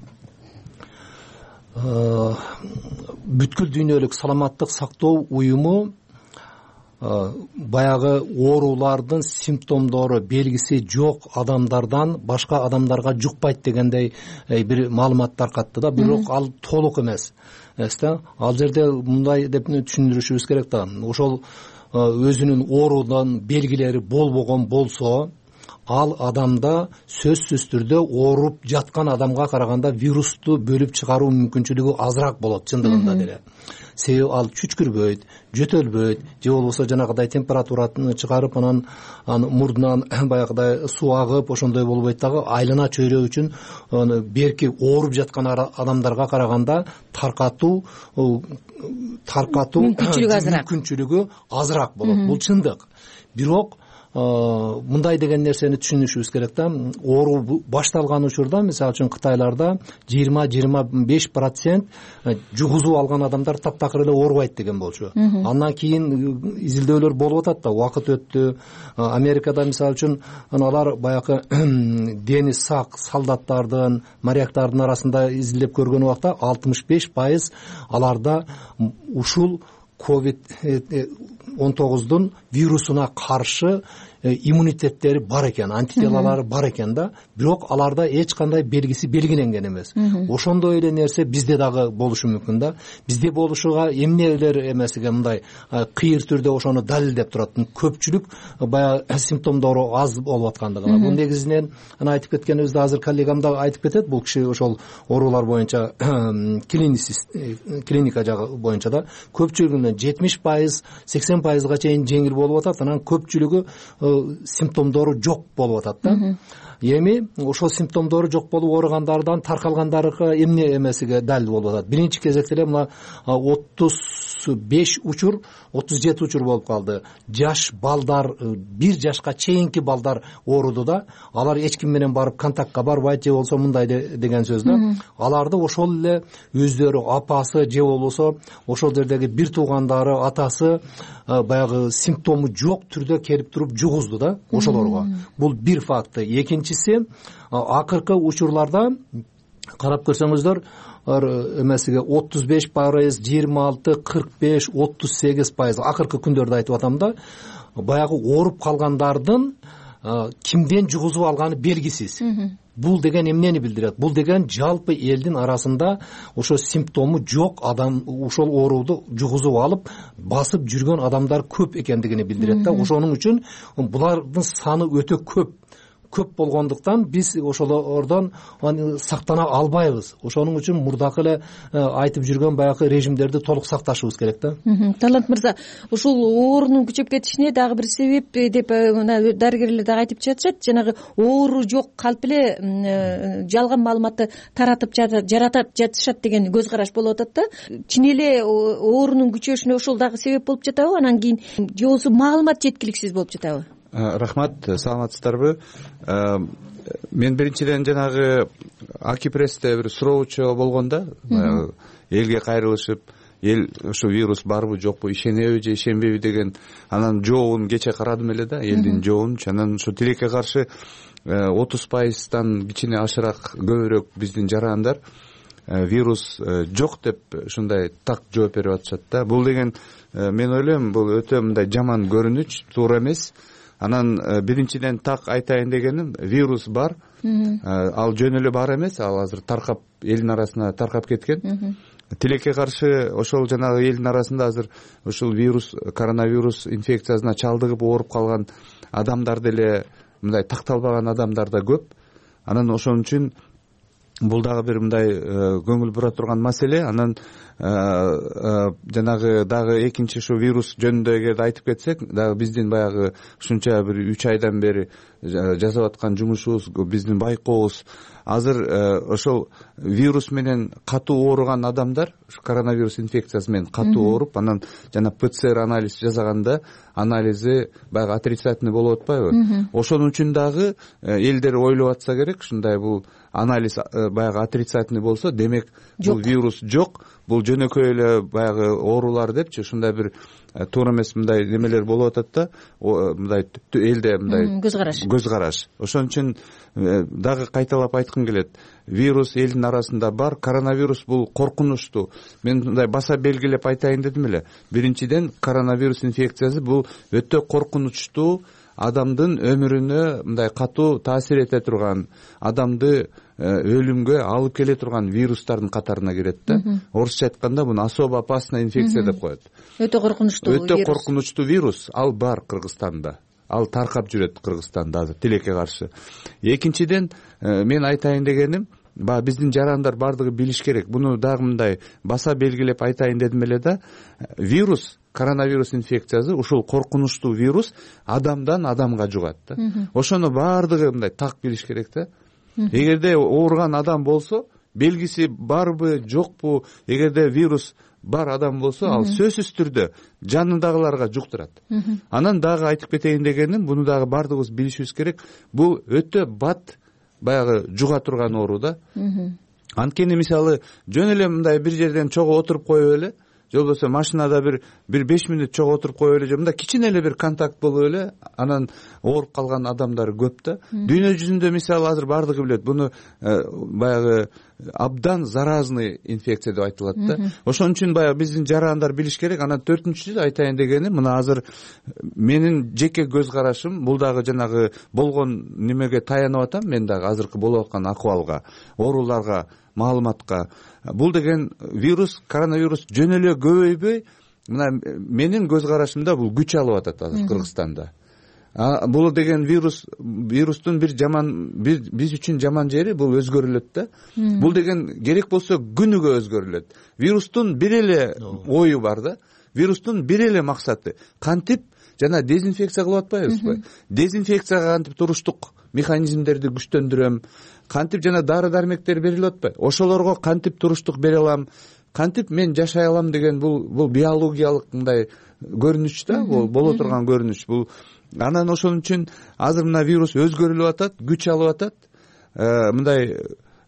[SPEAKER 7] бүткүл дүйнөлүк саламаттык сактоо уюму баягы оорулардын симптомдору, белгиси жок адамдардан башка адамдарга жукпайт дегендей бир маалымат таркатты да, бирок ал толук эмес. Ал жерде мындай деп түшүндүрүшүбүз керек да, ошол өзүнүн оорудан белгилери болбогон болсо, ал адамда сөзсүз түрдө ооруп жаткан адамга караганда вирусту бөлүп чыгаруу мүмкүнчүлүгү азыраак болот чындыгында деле. Себеби ал чүчкүрбөйт, жөтөлбөйт, же болбосо жанагыдай температураны чыгарып, анан мурдунан баягыдай суу агып, ошондой болбойт дагы, айлана чөйрө үчүн берки ооруп жаткан адамдарга караганда таркатуу мүмкүнчүлүгү азыраак болот. Бул чындык. Бирок мындай деген нерсени түшүнүшүбүз керек да, оору башталган учурда, мисалы үчүн Кытайларда 20-25% жугузуп алган адамдар таптакыр эле оорубайт деген болчу. Андан кийин изилдөөлөр болуп атат да, убакыт өттү. Америкада мисалы үчүн алар баягы дени сак солдаттардын, моряктардын арасында изилдеп көргөн убакта 65% аларда ушул COVID-19 вирусуна каршы иммунитеттери бар экен, антителалары бар экен да, бирок аларда эч кандай белгиси белгиленген эмес. Ошондой эле нерсе бизде дагы болушу мүмкүн да. Бизде болушуга эмнелер эмесиге мындай кыйыр түрдө ошону далилдеп турат. Көпчүлүк баягы симптомдору аз болуп аткандыгына. Бул негизинен айтып кеткенибизде азыр коллегам да айтып кетет, бул киши ошол оорулар боюнча клиника жагы боюнча да көпчүлүгүнөн 70%, 80%га чейин жеңил болуп атат, анан көпчүлүгү симптомдору жок болуп атат да. Эми ошол симптомдору жок болуп ооругандардан таркалгандарга эмне эмесиге далил болуп атат. Биринчи кезекте эле мына 37 учур болуп калды. Жаш балдар, 1 жашка чейинки балдар ооруду да. Алар эч ким менен барып контактка барбайт, же болсо мындай деген сөз да. Аларды ошол эле өздөрү апасы же болбосо ошол жердеги бир туугандары, атасы баягы симптому жок түрдө келип туруп жугузду да ошолорго. Бул бир факты. Экинчиси, акыркы учурларда карап көрсөңүздөр, эмесиге 35%, 26%, 45%, 38%, акыркы күндөрдө айтып атам да, баягы ооруп калгандардын кимден жугузуп алганы белгисиз. Бул деген эмнени билдирет? Бул деген жалпы элдин арасында ошо симптому жок адам ошол ооруду жугузуп алып басып жүргөн адамдар көп экендигини билдирет да. Ошонун үчүн булардын саны өтө көп болгондуктан биз ошолордон сактана албайбыз. Ошонун үчүн мурдакы эле айтып жүргөн баягы режимдерди толук сакташыбыз керек да.
[SPEAKER 6] Талант мырза, ушул оорунун күчөп кетишине дагы бир себеп деп дарыгерлер дагы айтып жатышат. Жанагы оору жок калп эле жалган маалыматты таратып жаратып жатышат деген көз караш болуп атат да. Чын эле оорунун күчөшүнө ошол дагы себеп болуп жатабы? Анан кийин же болбосо маалымат жеткиликсиз болуп жатабы?
[SPEAKER 23] Рахмат, саламатсыздарбы? Мен биринчиден жанагы
[SPEAKER 9] Аки прессте бир суроочу болгондо баягы элге кайрылышып, эл ушу вирус барбы жокпу, ишенеби же ишенбейби деген анан жообун кече карадым эле да, элдин жообунчу. Анан ушу тилекке каршы 30%тан кичине ашыраак көбүрөөк биздин жарандар вирус жок деп ушундай так жооп берип атышат да. Бул деген мен ойлойм бул өтө мындай жаман көрүнүч, туура эмес. Анан биринчиден так айтайын дегеним, вирус бар, ал жөн эле бар эмес, ал азыр таркап, элдин арасына таркап кеткен. Тилекке каршы ошол жанагы элдин арасында азыр ушул вирус, коронавирус инфекциясына чалдыгып ооруп калган адамдар деле, мындай такталбаган адамдар да көп. Анан ошон үчүн бул дагы бир мындай көңүл бура турган маселе. Анан жанагы дагы экинчи ушу вирус жөнүндө эгерде айтып кетсек, дагы биздин баягы ушунча бир 3 айдан бери жасап аткан жумушубуз, биздин байкообуз азыр ошол вирус менен катуу ооруган адамдар, коронавирус инфекциясы менен катуу ооруп, анан жана ПЦР анализ жасаганда анализи баягы отрицательный болуп атпайбы? Ошон үчүн дагы элдер ойлоп атса керек, ушундай бул анализ баягы отрицательный болсо, демек бул вирус жок, бул жөнөкөй эле баягы оорулар депчи, ушундай бир туура эмес мындай немелер болуп атат да, мындай элде мындай көз караш. Ошон үчүн дагы кайталап айткым келет. Вирус элдин арасында бар, коронавирус бул коркунучтуу. Мен мындай баса белгилеп айтайын дедим эле. Биринчиден, коронавирус инфекциясы бул өтө коркунучтуу, адамдын өмүрүнө мындай катуу таасир эте турган, адамды өлүмгө алып келе турган вирустардын катарына кирет да. Орусча айтканда муну особо опасная инфекция деп коет.
[SPEAKER 6] Өтө коркунучтуу вирус.
[SPEAKER 9] Өтө коркунучтуу вирус, ал бар Кыргызстанда. Ал таркап жүрөт Кыргызстанда азыр тилекке каршы. Экинчиден, мен айтайын дегеним, биздин жарандар бардыгы билиш керек. Буну дагы мындай баса белгилеп айтайын дедим эле да. Вирус, коронавирус инфекциясы, ушул коркунучтуу вирус адамдан адамга жугат да. Ошону бардыгы мындай так билиш керек да. Эгерде ооруган адам болсо, белгиси барбы, жокпу, эгерде вирус бар адам болсо, ал сөзсүз түрдө жанындагыларга жуктурат. Анан дагы айтып кетейин дегеним, буну дагы бардыгыбыз билишибиз керек. Бул өтө бат баягы жуга турган оору да. Анткени мисалы жөн эле мындай бир жерден чогуу отуруп коюп эле, же болбосо машинада бир 5 мүнөт чогуу отуруп коюп эле, же мындай кичине эле бир контакт болуп эле, анан ооруп калган адамдар көп да. Дүйнө жүзүндө мисалы азыр бардыгы билет, буну баягы абдан заразный инфекция деп айтылат да. Ошон үчүн баягы биздин жарандар билиш керек. Анан төртүнчүсү айтайын дегеним, мына азыр менин жеке көз карашым, бул дагы жанагы болгон немеге таянып атам, мен дагы азыркы болуп аткан акыбалга, ооруларга, маалыматка. Бул деген вирус, коронавирус жөн эле көбөйбөй, мына менин көз карашымда бул күч алып атат азыр Кыргызстанда. Бул деген вирустун бир жаман, биз үчүн жаман жери бул өзгөрүлөт да. Бул деген керек болсо күнүгө өзгөрүлөт. Вирустун бир эле ою бар да. Вирустун бир эле максаты кантип жана дезинфекция кылып атпайбызбы? Дезинфекцияга кантип туруштук механизмдерди күчтөндүрөм, кантип жана дары дармектер берилип атпайбы? Ошолорго кантип туруштук бере алам, кантип мен жашай алам деген бул биологиялык мындай көрүнүч да, бул боло турган көрүнүч. Бул анан ошон үчүн азыр мына вирус өзгөрүлүп атат, күч алып атат. Мындай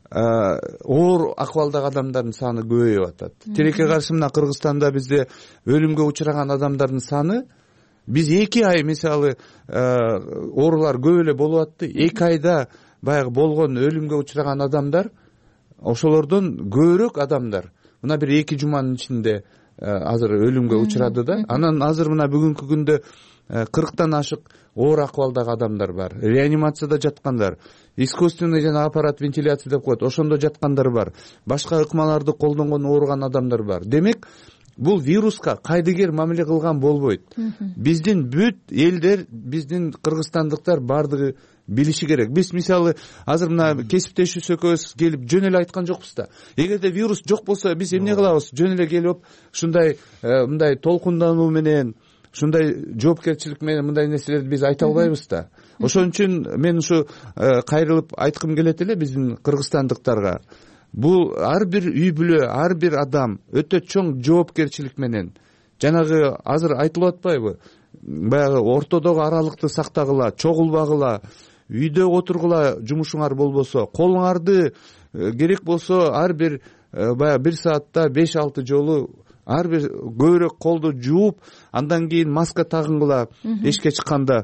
[SPEAKER 9] оор акыбалдагы адамдардын саны көбөйүп атат. Тилекке каршы мына Кыргызстанда бизде өлүмгө учураган адамдардын саны, биз 2 ай мисалы оорулар көп эле болуп атты. 2 айда баягы болгон өлүмгө учураган адамдар, ошолордон көбүрөөк адамдар мына бир 2 жуманын ичинде азыр өлүмгө учурады да. Анан азыр мына бүгүнкү күндө 40тан ашык оор акыбалдагы адамдар бар. Реанимацияда жаткандар, искусственный жана аппарат вентиляция деп коет, ошондо жаткандар бар. Башка ыкмаларды колдонгон ооруган адамдар бар. Демек, бул вируска кайдыгер мамиле кылган болбойт. Биздин бүт элдер, биздин кыргызстандыктар бардыгы билиши керек. Биз мисалы азыр мына кесиптешүүбүз экөөбүз келип жөн эле айткан жокпуз да. Эгерде вирус жок болсо биз эмне кылабыз? Жөн эле келип ушундай мындай толкундануу менен, ушундай жоопкерчилик менен мындай нерселерди биз айта албайбыз да. Ошон үчүн мен ушу кайрылып айткым келет эле биздин кыргызстандыктарга. Бул ар бир үй бүлө, ар бир адам өтө чоң жоопкерчилик менен, жанагы азыр айтылып атпайбы? Баягы ортодогу аралыкты сактагыла, чогулбагыла, үйдө отургула жумушуңар болбосо, колуңарды керек болсо ар бир баягы 1 саатта 5-6 жолу ар бир көбүрөөк колду жууп, андан кийин маска тагынгыла эшикке чыкканда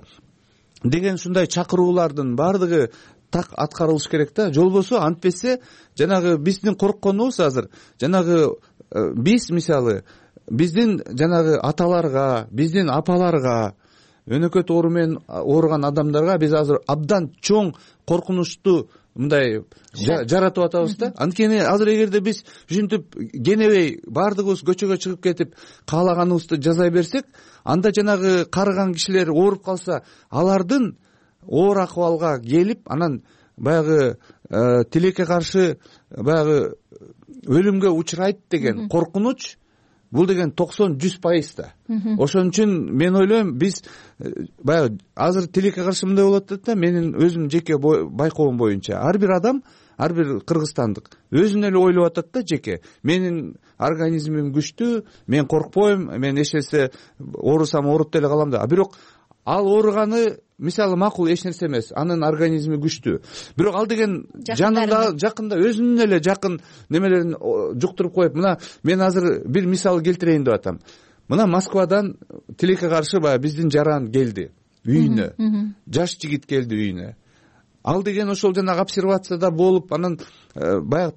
[SPEAKER 9] деген ушундай чакыруулардын баардыгы так аткарылыш керек да. Жолбосо антпесе жанагы биздин коркконубуз азыр жанагы биз мисалы биздин жанагы аталарга, биздин апаларга, өнөкөт оору менен ооруган адамдарга биз азыр абдан чоң коркунучту мындай жаратып атабыз да. Анткени азыр эгерде биз ушинтип кенебей баардыгыбыз көчөгө чыгып кетип каалаганыбызды жасай берсек, анда жанагы карыган кишилер ооруп калса, алардын оор акыбалга келип, анан баягы тилекке каршы баягы өлүмгө учурайт деген коркунуч, бул деген 90-100% да. Ошон үчүн мен ойлойм, биз баягы азыр тилекке каршы мындай болуп атат да, менин өзүм жеке байкоом боюнча ар бир адам, ар бир кыргызстандык өзүн эле ойлоп атат да жеке. Менин организмим күчтүү, мен коркпойм, мен эч нерсе оорусам ооруп деле калам да. Бирок ал ооруганы мисалы макул эч нерсе эмес, анын организми күчтүү. Бирок ал деген жанында, жакында өзүнүн эле жакын немелерин жуктуруп коюп, мына мен азыр бир мисал келтирейин деп атам. Мына Москвадан тилекке каршы баягы биздин жаран келди үйүнө. Жаш жигит келди үйүнө. Ал деген ошол жанагы обсервацияда болуп, анан баягы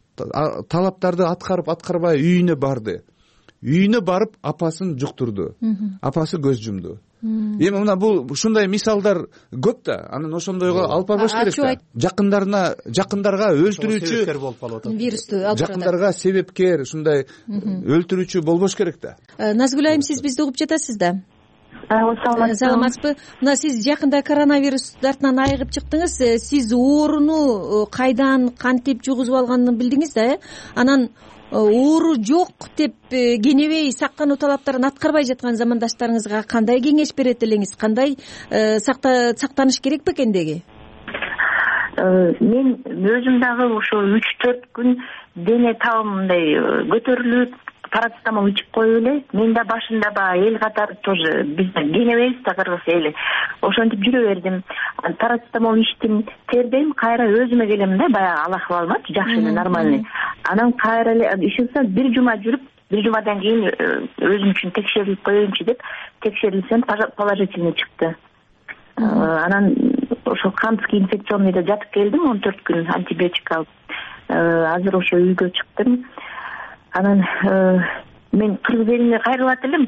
[SPEAKER 9] талаптарды аткарбай үйүнө барды. Үйүнө барып апасын жуктурду. Апасы көз жумду. Эми мына бул ушундай мисалдар көп да. Анан ошондойго алып барбаш керек да. Жакындарга өлтүрүүчү
[SPEAKER 6] вирусту алып барат.
[SPEAKER 9] Жакындарга себепкер, ушундай өлтүрүүчү болбош керек да.
[SPEAKER 6] Назгүл айым, сиз бизди угуп жатасыз да? Саламатсызбы? Мына сиз жакында коронавирус дартынан айыгып чыктыңыз. Сиз ооруну кайдан, кантип жугузуп алганын билдиңиз да, Анан оору жок деп кенебей сактануу талаптарын аткарбай жаткан замандаштарыңызга кандай кеңеш берет элеңиз? Кандай сактаныш керек бекен деги?
[SPEAKER 2] Мен өзүм дагы ошо 3-4 күн дене табым мындай көтөрүлүп, парацетамол ичип коюп эле, мен да башында баягы эл катары тоже биз кенебейбиз да кыргыз эли. Ошентип жүрө бердим. Парацетамол ичтим, тердейм, кайра өзүмө келем да, баягы ал акыбалымчы жакшы эле, нормальный. Анан кайра эле ишинсе 1 жума жүрүп, 1 жумадан кийин өзүм үчүн текшерилип коеюнчу деп текшерилсем положительный чыкты. Анан ошо кандский инфекционныйда жатып келдим 14 күн антибиотик алып. Азыр ошо үйгө чыктым. Анан мен кыргыз элине кайрылат элем.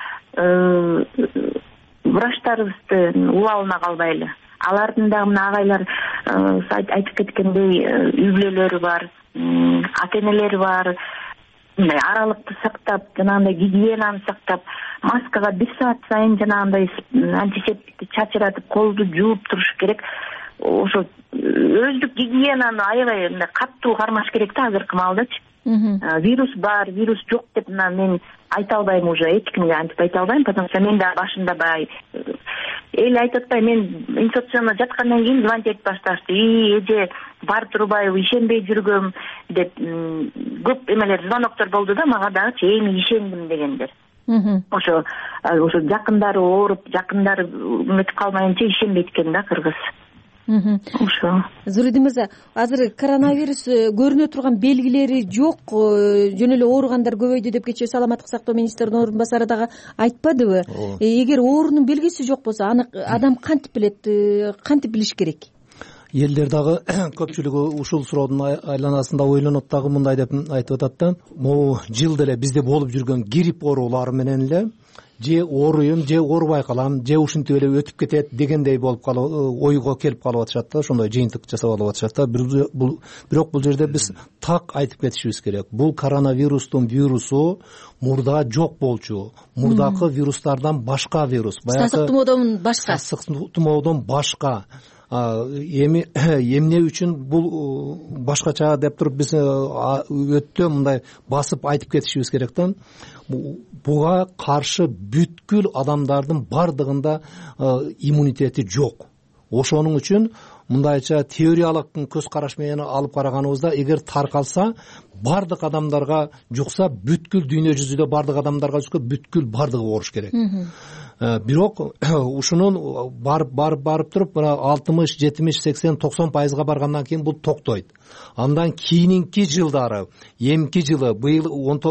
[SPEAKER 2] Врачтарыбызды убалына калбайлы. Алардын дагы мына агайлар айтып кеткендей үй бүлөлөрү бар, ата-энелери бар. Мындай аралыкты сактап, жанагындай гигиенаны сактап, маскага 1 саат сайын жанагындай антисептикти чачыратып, колду жууп туруш керек. Ошо өздүк гигиенаны аябай мындай каттуу кармаш керек да азыркы маалдачы. Вирус бар, вирус жок деп мен айта албайм уже, эч кимге антип айта албайм, потому что мен да башында баягы эл айтып атпайбы, мен инфекционно жаткандан кийин звонить этип башташты. Эже бар турбайбы, ишенбей жүргөм деп көп эмелер звоноктор болду да мага дагычы, эми ишендим дегендер. Ошо жакындары ооруп, жакындары үмүт калмайынча ишенбейт экен да кыргыз. Ошо.
[SPEAKER 6] Зуридин мырза, азыр коронавирус көрүнө турган белгилери жок, жөн эле ооругандар көбөйдү деп кечээ саламаттык сактоо министринин орун басары дагы айтпадыбы? Эгер оорунун белгиси жок болсо, аны адам кантип билет, кантип билиш керек?
[SPEAKER 7] Элдер дагы көпчүлүгү ушул суроодун айланасында ойлонот дагы мындай деп айтып атат да. Могу жылда эле бизде болуп жүргөн грипп оорулары менен эле же ооруйм, же оорубай калам, же ушинтип эле өтүп кетет дегендей болуп ойго келип калып атышат да, ошондой жыйынтык жасап алып атышат да. Бирок бул жерде биз так айтып кетишибиз керек. Бул коронавирустун вирусу мурда жок болчу. Мурдакы вирустардан башка вирус.
[SPEAKER 6] Сасык тумоодон башка.
[SPEAKER 7] Сасык тумоодон башка. Эми эмне үчүн бул башкача деп туруп биз өтө мындай басып айтып кетишибиз керек да. Буга каршы бүткүл адамдардын бардыгында иммунитети жок. Ошонун үчүн мындайча теориялык көз караш менен алып караганыбызда, эгер таркалса, бардык адамдарга жукса, бүткүл дүйнө жүзүндө бардык адамдарга жукса, бүткүл бардыгы ооруш керек. бирок ушунун барып туруп мына 60-70-80-90% баргандан кийин бул токтойт. Андан кийинки жылдары, эмки жылы, быйыл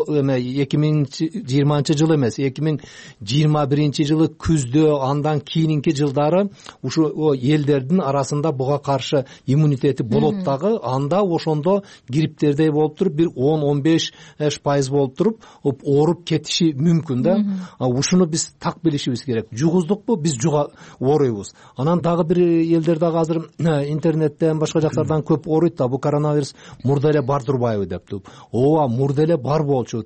[SPEAKER 7] 2020 жылы эмес, 2021 жылы күздө, андан кийинки жылдары ушу элдердин арасында буга каршы иммунитети болот дагы, анда ошондо грипптердей болуп туруп бир 10-15% болуп туруп ооруп кетиши мүмкүн да. Ушуну биз так билишибиз керек. Жугуздукпу, биз ооруйбуз. Анан дагы бир элдер дагы азыр интернеттен башка жактардан көп ооруйт да, бу коронавирус мурда эле бар турбайбы дептип. Ооба, мурда эле бар болчу.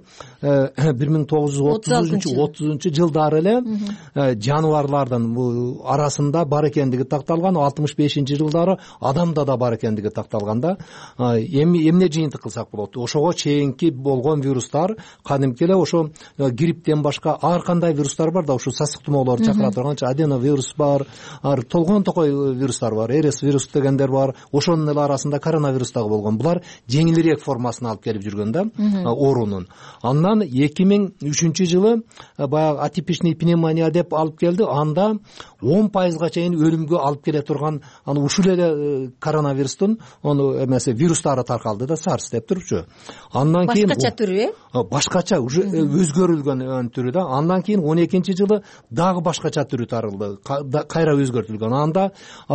[SPEAKER 7] 1930 жылдары эле жаныбарлардын бул арасында бар экендиги такталган, 65 жылдары адамда да бар экендиги такталган да. Эмне жыйынтык кылсак болот? Ошого чейинки болгон вирустар кадимки эле ошо грипптен башка ар кандай вирустар бар да, ушу сасык тумоолорду чакыра турган аденовирус бар, толгон токой вирустар бар, РС вирус дегендер бар. Ошонун эле арасында коронавирус дагы болгон. Булар жеңилирээк формасын алып келип жүргөн да оорунун. Андан 2003 жылы баягы атипичный пневмония деп алып келди. Анда 10%га чейин өлүмгө алып келе турган ушул эле коронавирустун эмеси вирустары таркалды да, SARS деп турчу. Андан кийин
[SPEAKER 6] башкача түрү,
[SPEAKER 7] башкача уже өзгөрүлгөн түрү да. Андан кийин 12 жылы дагы башкача түрү таралды, кайра өзгөртүлгөн. Анда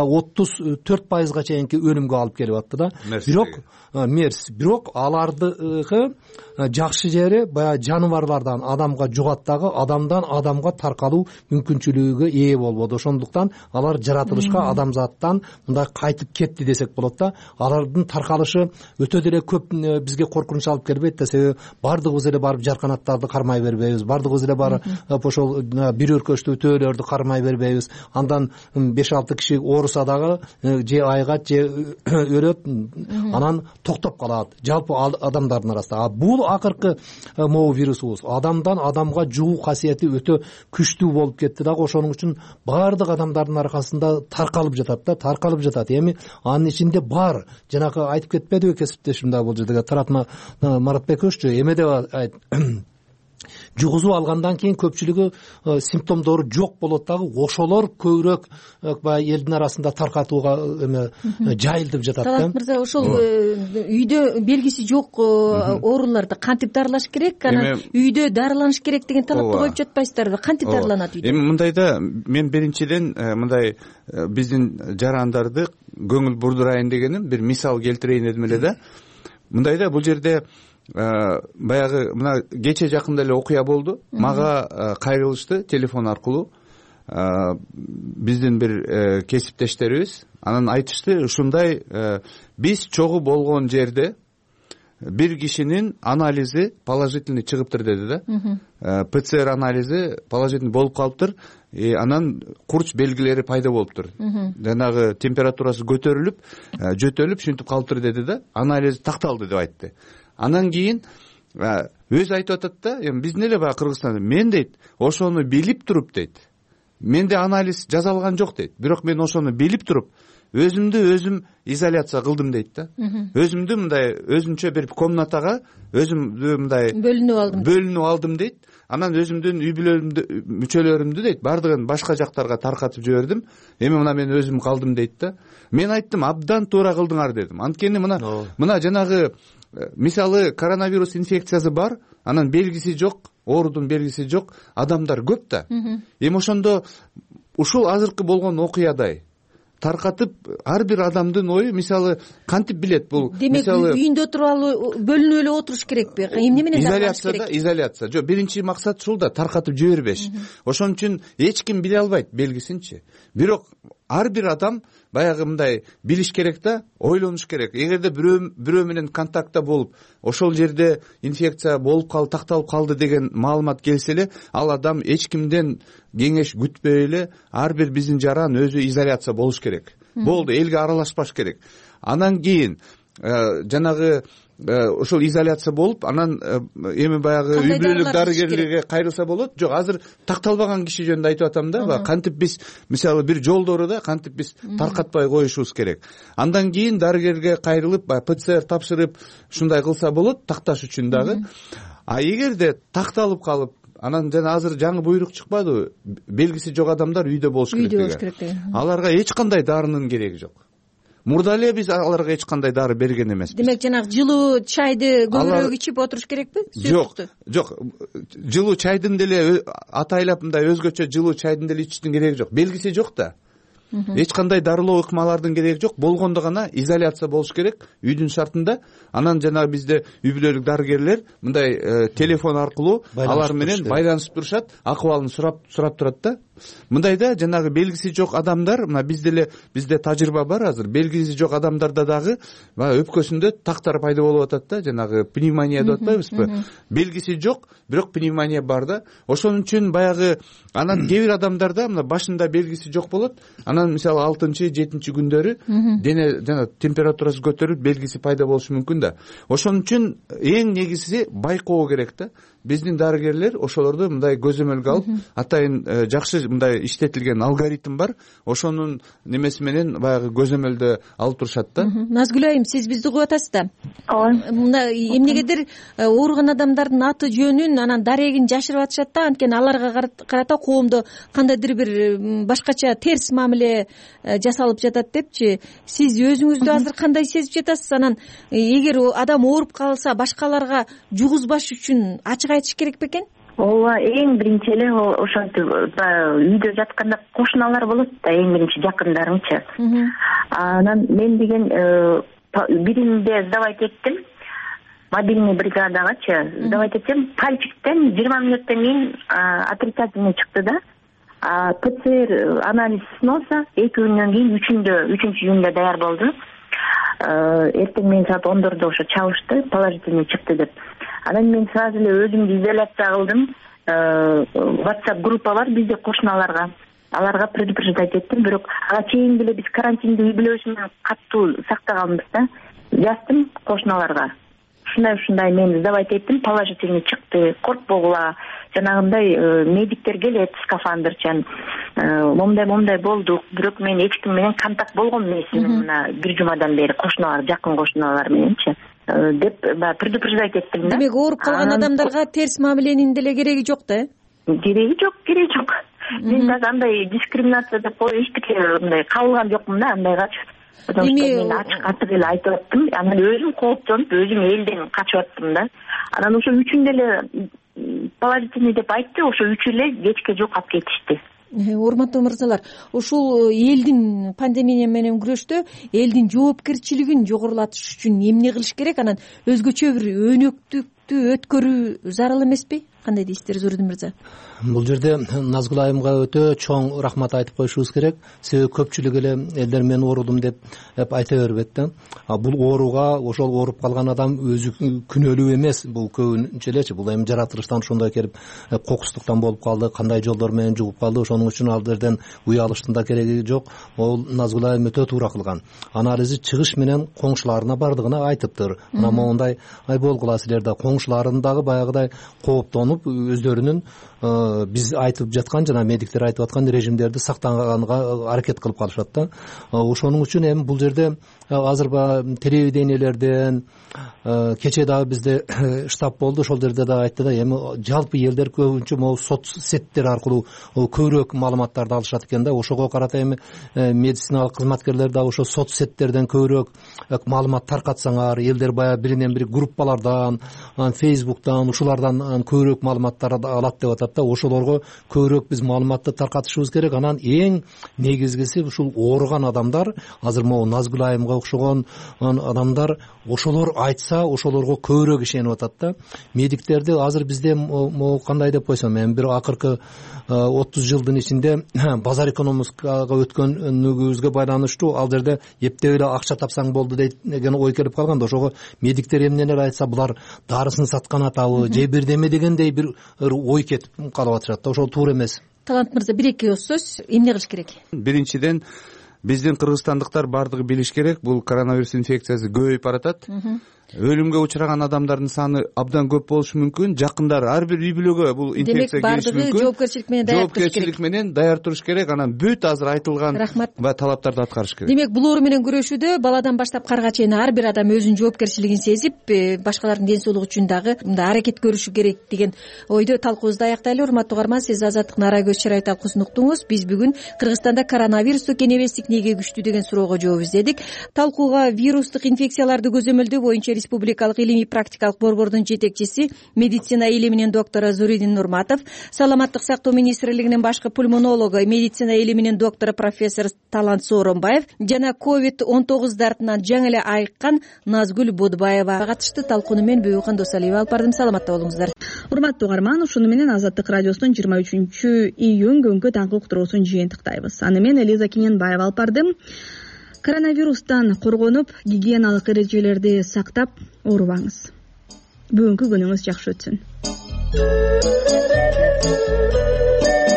[SPEAKER 7] 34%га чейинки өлүмгө алып келип атты да. Бирок алардыгы жакшы жери баягы жаныбарлардан адамга жугат дагы, адамдан адамга таркалуу мүмкүнчүлүгүгө ээ болбоду. Ошондуктан алар жаратылышка адамзаттан мындай кайтып кетти десек болот да. Алардын таркалышы өтө деле көп бизге коркунуч алып келбейт да, себеби бардыгыбыз эле барып жарканаттарды кармай бербейбиз, бардыгыбыз эле барып ошол бир өркөчтүү төөлөрдү кармай бербейбиз. Андан 5-6 киши ооруса дагы же айгат же өлөт, анан токтоп калат жалпы адамдардын арасында. Бул акыркы могу вирусубуз адамдан адамга жугуу касиети өтө күчтүү болуп кетти дагы. Ошонун үчүн бардык адамдардын аркасында таркалып жатат. Эми анын ичинде бар, жанагы айтып кетпедиби кесиптешим да бул жерде, Таратма Маратбек өччү эме деп айт, жугузуп алгандан кийин көпчүлүгү симптомдору жок болот дагы, ошолор көбүрөөк баягы элдин арасында таркатууга жайылтып жатат да.
[SPEAKER 6] Талант мырза, ошол үйдө белгиси жок ооруларды кантип дарылаш керек, анан үйдө дарыланыш керек деген талапты коюп жатпайсыздарбы? Кантип дарыланат үйдө?
[SPEAKER 9] Эми мындайда мен биринчиден мындай биздин жарандарды көңүл бурдурайын дегеним бир мисал келтирейин дедим эле да. Мындайда бул жерде баягы мына кече жакында эле окуя болду. Мага кайрылышты телефон аркылуу биздин бир кесиптештерибиз. Анан айтышты, ушундай биз чогуу болгон жерде бир кишинин анализи положительный чыгыптыр деди да. ПЦР анализи положительный болуп калыптыр. Анан курч белгилери пайда болуптур. Жанагы температурасы көтөрүлүп, жөтөлүп шинтип калыптыр деди да. Анализ такталды деп айтты. Анан кийин өзү айтып атат да, эми биздин эле баягы Кыргызстанда мен дейт, ошону билип туруп дейт. Менде анализ жазалган жок дейт. Бирок мен ошону билип туруп өзүмдү өзүм изоляция кылдым дейт да. Өзүмдү мындай өзүнчө бир комнатага өзүмдү мындай бөлүнүп алдым дейт. Анан өзүмдүн үй мүчөлөрүмдү дейт бардыгын башка жактарга таркатып жибердим. Эми мына мен өзүм калдым дейт да. Мен айттым, абдан туура кылдыңар дедим. Анткени мына жанагы мисалы коронавирус инфекциясы бар, анан белгиси жок, оорудун белгиси жок адамдар көп да. Эми ошондо ушул азыркы болгон окуядай таркатып ар бир адамдын ою мисалы кантип билет бул?
[SPEAKER 6] Демек үйүндө туруп бөлүнүп эле отуруш керекпи? Эмне менен дарыланыш керек?
[SPEAKER 9] Изоляция. Жок, биринчи максат ушул да, таркатып жибербеш. Ошон үчүн эч ким биле албайт белгисинчи. Бирок ар бир адам баягы мындай билиш керек да, ойлонуш керек. Эгерде бирөө менен контактта болуп, ошол жерде инфекция болуп калды, такталып калды деген маалымат келсе эле, ал адам эч кимден кеңеш күтпөй эле ар бир биздин жаран өзү изоляция болуш керек. Болду, элге аралашпаш керек. Анан кийин жанагы ошол изоляция болуп, анан эми баягы үй бүлөлүк дарыгерлерге кайрылса болот. Жок, азыр такталбаган киши жөнүндө айтып атам да. Кантип биз мисалы бир жолдору да кантип биз таркатпай коюшубуз керек. Андан кийин дарыгерге кайрылып, ПЦР тапшырып, ушундай кылса болот, такташ үчүн дагы. А эгерде такталып калып, анан жана азыр жаңы буйрук чыкпадыбы, белгиси жок адамдар үйдө болуш керек деген. Аларга эч кандай дарынын кереги жок. Мурда эле биз аларга эч кандай дары берген эмеспиз.
[SPEAKER 6] Демек жанагы жылуу чайды көбүрөөк ичип отуруш керекпи?
[SPEAKER 9] Жок, жылуу чайдын деле атайлап мындай өзгөчө жылуу чайдын деле ичиштин кереги жок. Белгиси жок да. Эч кандай дарылоо ыкмалардын кереги жок. Болгондо гана изоляция болуш керек үйдүн шартында. Анан жанагы бизде үй бүлөлүк дарыгерлер мындай телефон аркылуу алар менен байланышып турушат, акыбалын сурап турат да. Мындайда жанагы белгиси жок адамдар, мына бизде тажрыйба бар азыр. Белгиси жок адамдарда дагы өпкөсүндө тактар пайда болуп атат да, жанагы пневмония деп атпайбызбы? Белгиси жок, бирок пневмония бар да. Ошон үчүн баягы анан кээ бир адамдарда мына башында белгиси жок болот. Анан мисалы 6-7 күндөрү дене жана температурасы көтөрүлүп белгиси пайда болушу мүмкүн да. Ошон үчүн эң негизги байкоо керек да. Биздин дарыгерлер ошолорду мындай көзөмөлгө алып, атайын жакшы мындай иштетилген алгоритм бар. Ошонун немеси менен баягы көзөмөлдө алып турушат да.
[SPEAKER 6] Назгүл айым, сиз бизди угуп атасыз да? Ооба. Мында эмнегедир ооруган адамдардын аты жөнүн, анан дарегин жашырып атышат да, анткени аларга карата коомдо кандайдыр бир башкача терс мамиле жасалып жатат депчи. Сиз өзүңүздү азыр кандай сезип жатасыз? Анан эгер адам ооруп калса, башкаларга жугузбаш үчүн ачык айтыш керек бекен?
[SPEAKER 2] Ооба, эң биринчи эле ошентип үйдө жатканда кошуналар болот да, эң биринчи жакындарыңчы. Анан мен деген биринде сдавать эттим, мобильный бригадагачы сдавать этсем, пальчиктен 20 мүнөттөн кийин отрицательный чыкты да. ПЦР анализ сыноосо 2 күндөн кийин 3-чү күндө даяр болду. Эртең менен саат 10-дордо ошо чалышты, положительный чыкты деп. Анан мен сразу эле өзүмдү изоляция кылдым. WhatsApp группа бар бизде кошуналарга. Аларга предупреждать эттим, бирок ага чейин деле биз карантинди үй бүлөсү менен катуу сактаганбыз да. Жаздым кошуналарга. Ушундай мен сдавать эттим, положительный чыкты. Коркпогула, жанагындай медиктер келет, скафандрчан. Момдай болдук, бирок мен эч ким менен контакт болгом эмес, мына бир жумадан бери кошуналар, жакын кошуналар мененчи деп предупреждать эттим да.
[SPEAKER 6] Демек ооруп калган адамдарга терс мамиленин деле кереги жок да?
[SPEAKER 2] Кереги жок. Мен дагы андай дискриминация деп эчтеке мындай кабылган жокмун да андайгачы. Мен ачык эле айтып аттым. Анан өзүм кооптонуп, өзүм элден качып аттым да. Анан ошо үчүндө эле положительный деп айтты, ошо үчөө эле кечке жокап кетишти.
[SPEAKER 6] Урматтуу мырзалар, ушул элдин пандемия менен күрөштө элдин жоопкерчилигин жогорулатыш үчүн эмне кылыш керек? Анан өзгөчө бир өнөктүктү өткөрүү зарыл эмеспи? Кандай дейсиздер, Зурдин мырза?
[SPEAKER 7] Бул жерде Назгүл айымга өтө чоң рахмат айтып коюшубуз керек. Себеби көпчүлүк эле элдер мен оорудум деп айта бербейт да. Бул ооруга ошол ооруп калган адам өзү күнөөлүү эмес. Бул көбүнчө элечи бул эми жаратылыштан ошондой келип кокустуктан болуп калды, кандай жолдор менен жугуп калды. Ошонун үчүн ал жерден уялыштын да кереги жок. Ол Назгүл айым өтө туура кылган. Анализи чыгыш менен коңшуларына бардыгына айтыптыр. Мына моундай болгула силер да коңшуларын дагы баягыдай кооптонуп өздөрүнүн биз айтып жаткан жана медиктер айтып аткан режимдерди сактаганга аракет кылып калышат да. Ошонун үчүн эми бул жерде азыр телевидениелерден кечээ дагы бизде штаб болду, ошол жерде дагы айтты да, эми жалпы элдер көбүнчө могу соц сеттер аркылуу көбүрөөк маалыматтарды алышат экен да. Ошого карата эми медициналык кызматкерлер дагы ошо соц сеттерден көбүрөөк маалымат таркатсаңар, элдер баягы биринен бири группалардан, Facebook'тан, ушулардан көбүрөөк маалыматтарды алат деп атат да. Ошолорго көбүрөөк биз маалыматты таркатышыбыз керек. Анан эң негизгиси ушул ооруган адамдар, азыр могу Назгүл айымга окшогон адамдар, ошолор айтса ошолорго көбүрөөк ишенип атат да. Медиктерди азыр бизде могу кандай деп койсом, эми бир акыркы 30 жылдын ичинде базар экономикага өткөнүбүзгө байланыштуу ал жерде эптеп эле акча тапсаң болду деген ой келип калган да. Ошого медиктер эмнелер айтса булар дарысын саткан атабы же бирдеме дегендей бир ой кетип калып атышат да. Ошол туура эмес.
[SPEAKER 6] Талант мырза, бир-эки сөз эмне кылыш керек?
[SPEAKER 9] Биринчиден биздин кыргызстандыктар бардыгы билиш керек, бул коронавирус инфекциясы көбөйүп баратат. өлүмгө учураган адамдардын саны абдан көп болушу мүмкүн. Жакындары ар бир үй бүлөгө бул инфекция келиши мүмкүн.
[SPEAKER 6] Демек бардыгы
[SPEAKER 9] жоопкерчилик менен даяр туруш керек. Анан бүт азыр айтылган талаптарды аткарыш керек.
[SPEAKER 6] Демек булор менен күрөшүүдө баладан баштап карга чейин ар бир адам өзүнүн жоопкерчилигин сезип, башкалардын ден соолугу үчүн дагы мындай аракет көрүшү керек деген ойдо талкуубузду аяктайлы. Урматтуу угарман, сиз Азаттыктын ара көз чырай талкуусын уктуңуз. Биз бүгүн Кыргызстанда коронавирусту кенебестик эмнеге күчтүү деген суроого жооп издедик. Талкууга вирустук инфекцияларды көзөмөлдөө боюнча республикалык илимий практикалык борбордун жетекчиси, медицина илиминин доктору Зуридин Нурматов, саламаттык сактоо министрлигинин башкы пульмонологу, медицина илиминин доктору профессор Талант Сооронбаев жана COVID-19 дартынан жаңы эле айыккан Назгүл Бодбаева катышты. Талкууну мен Бүйүкан Досалиева алып бардым. Саламатта болуңуздар.
[SPEAKER 1] Урматтуу угарман, ушуну менен Азаттык радиосунун 23-июнь күнгү таңкы уктуруусун жыйынтыктайбыз. Аны мен Элиза Киненбаева алып бардым. Коронавирустан коргонуп, гигиеналык эрежелерди сактап оорубаңыз. Бүгүнкү күнүңүз жакшы өтсүн.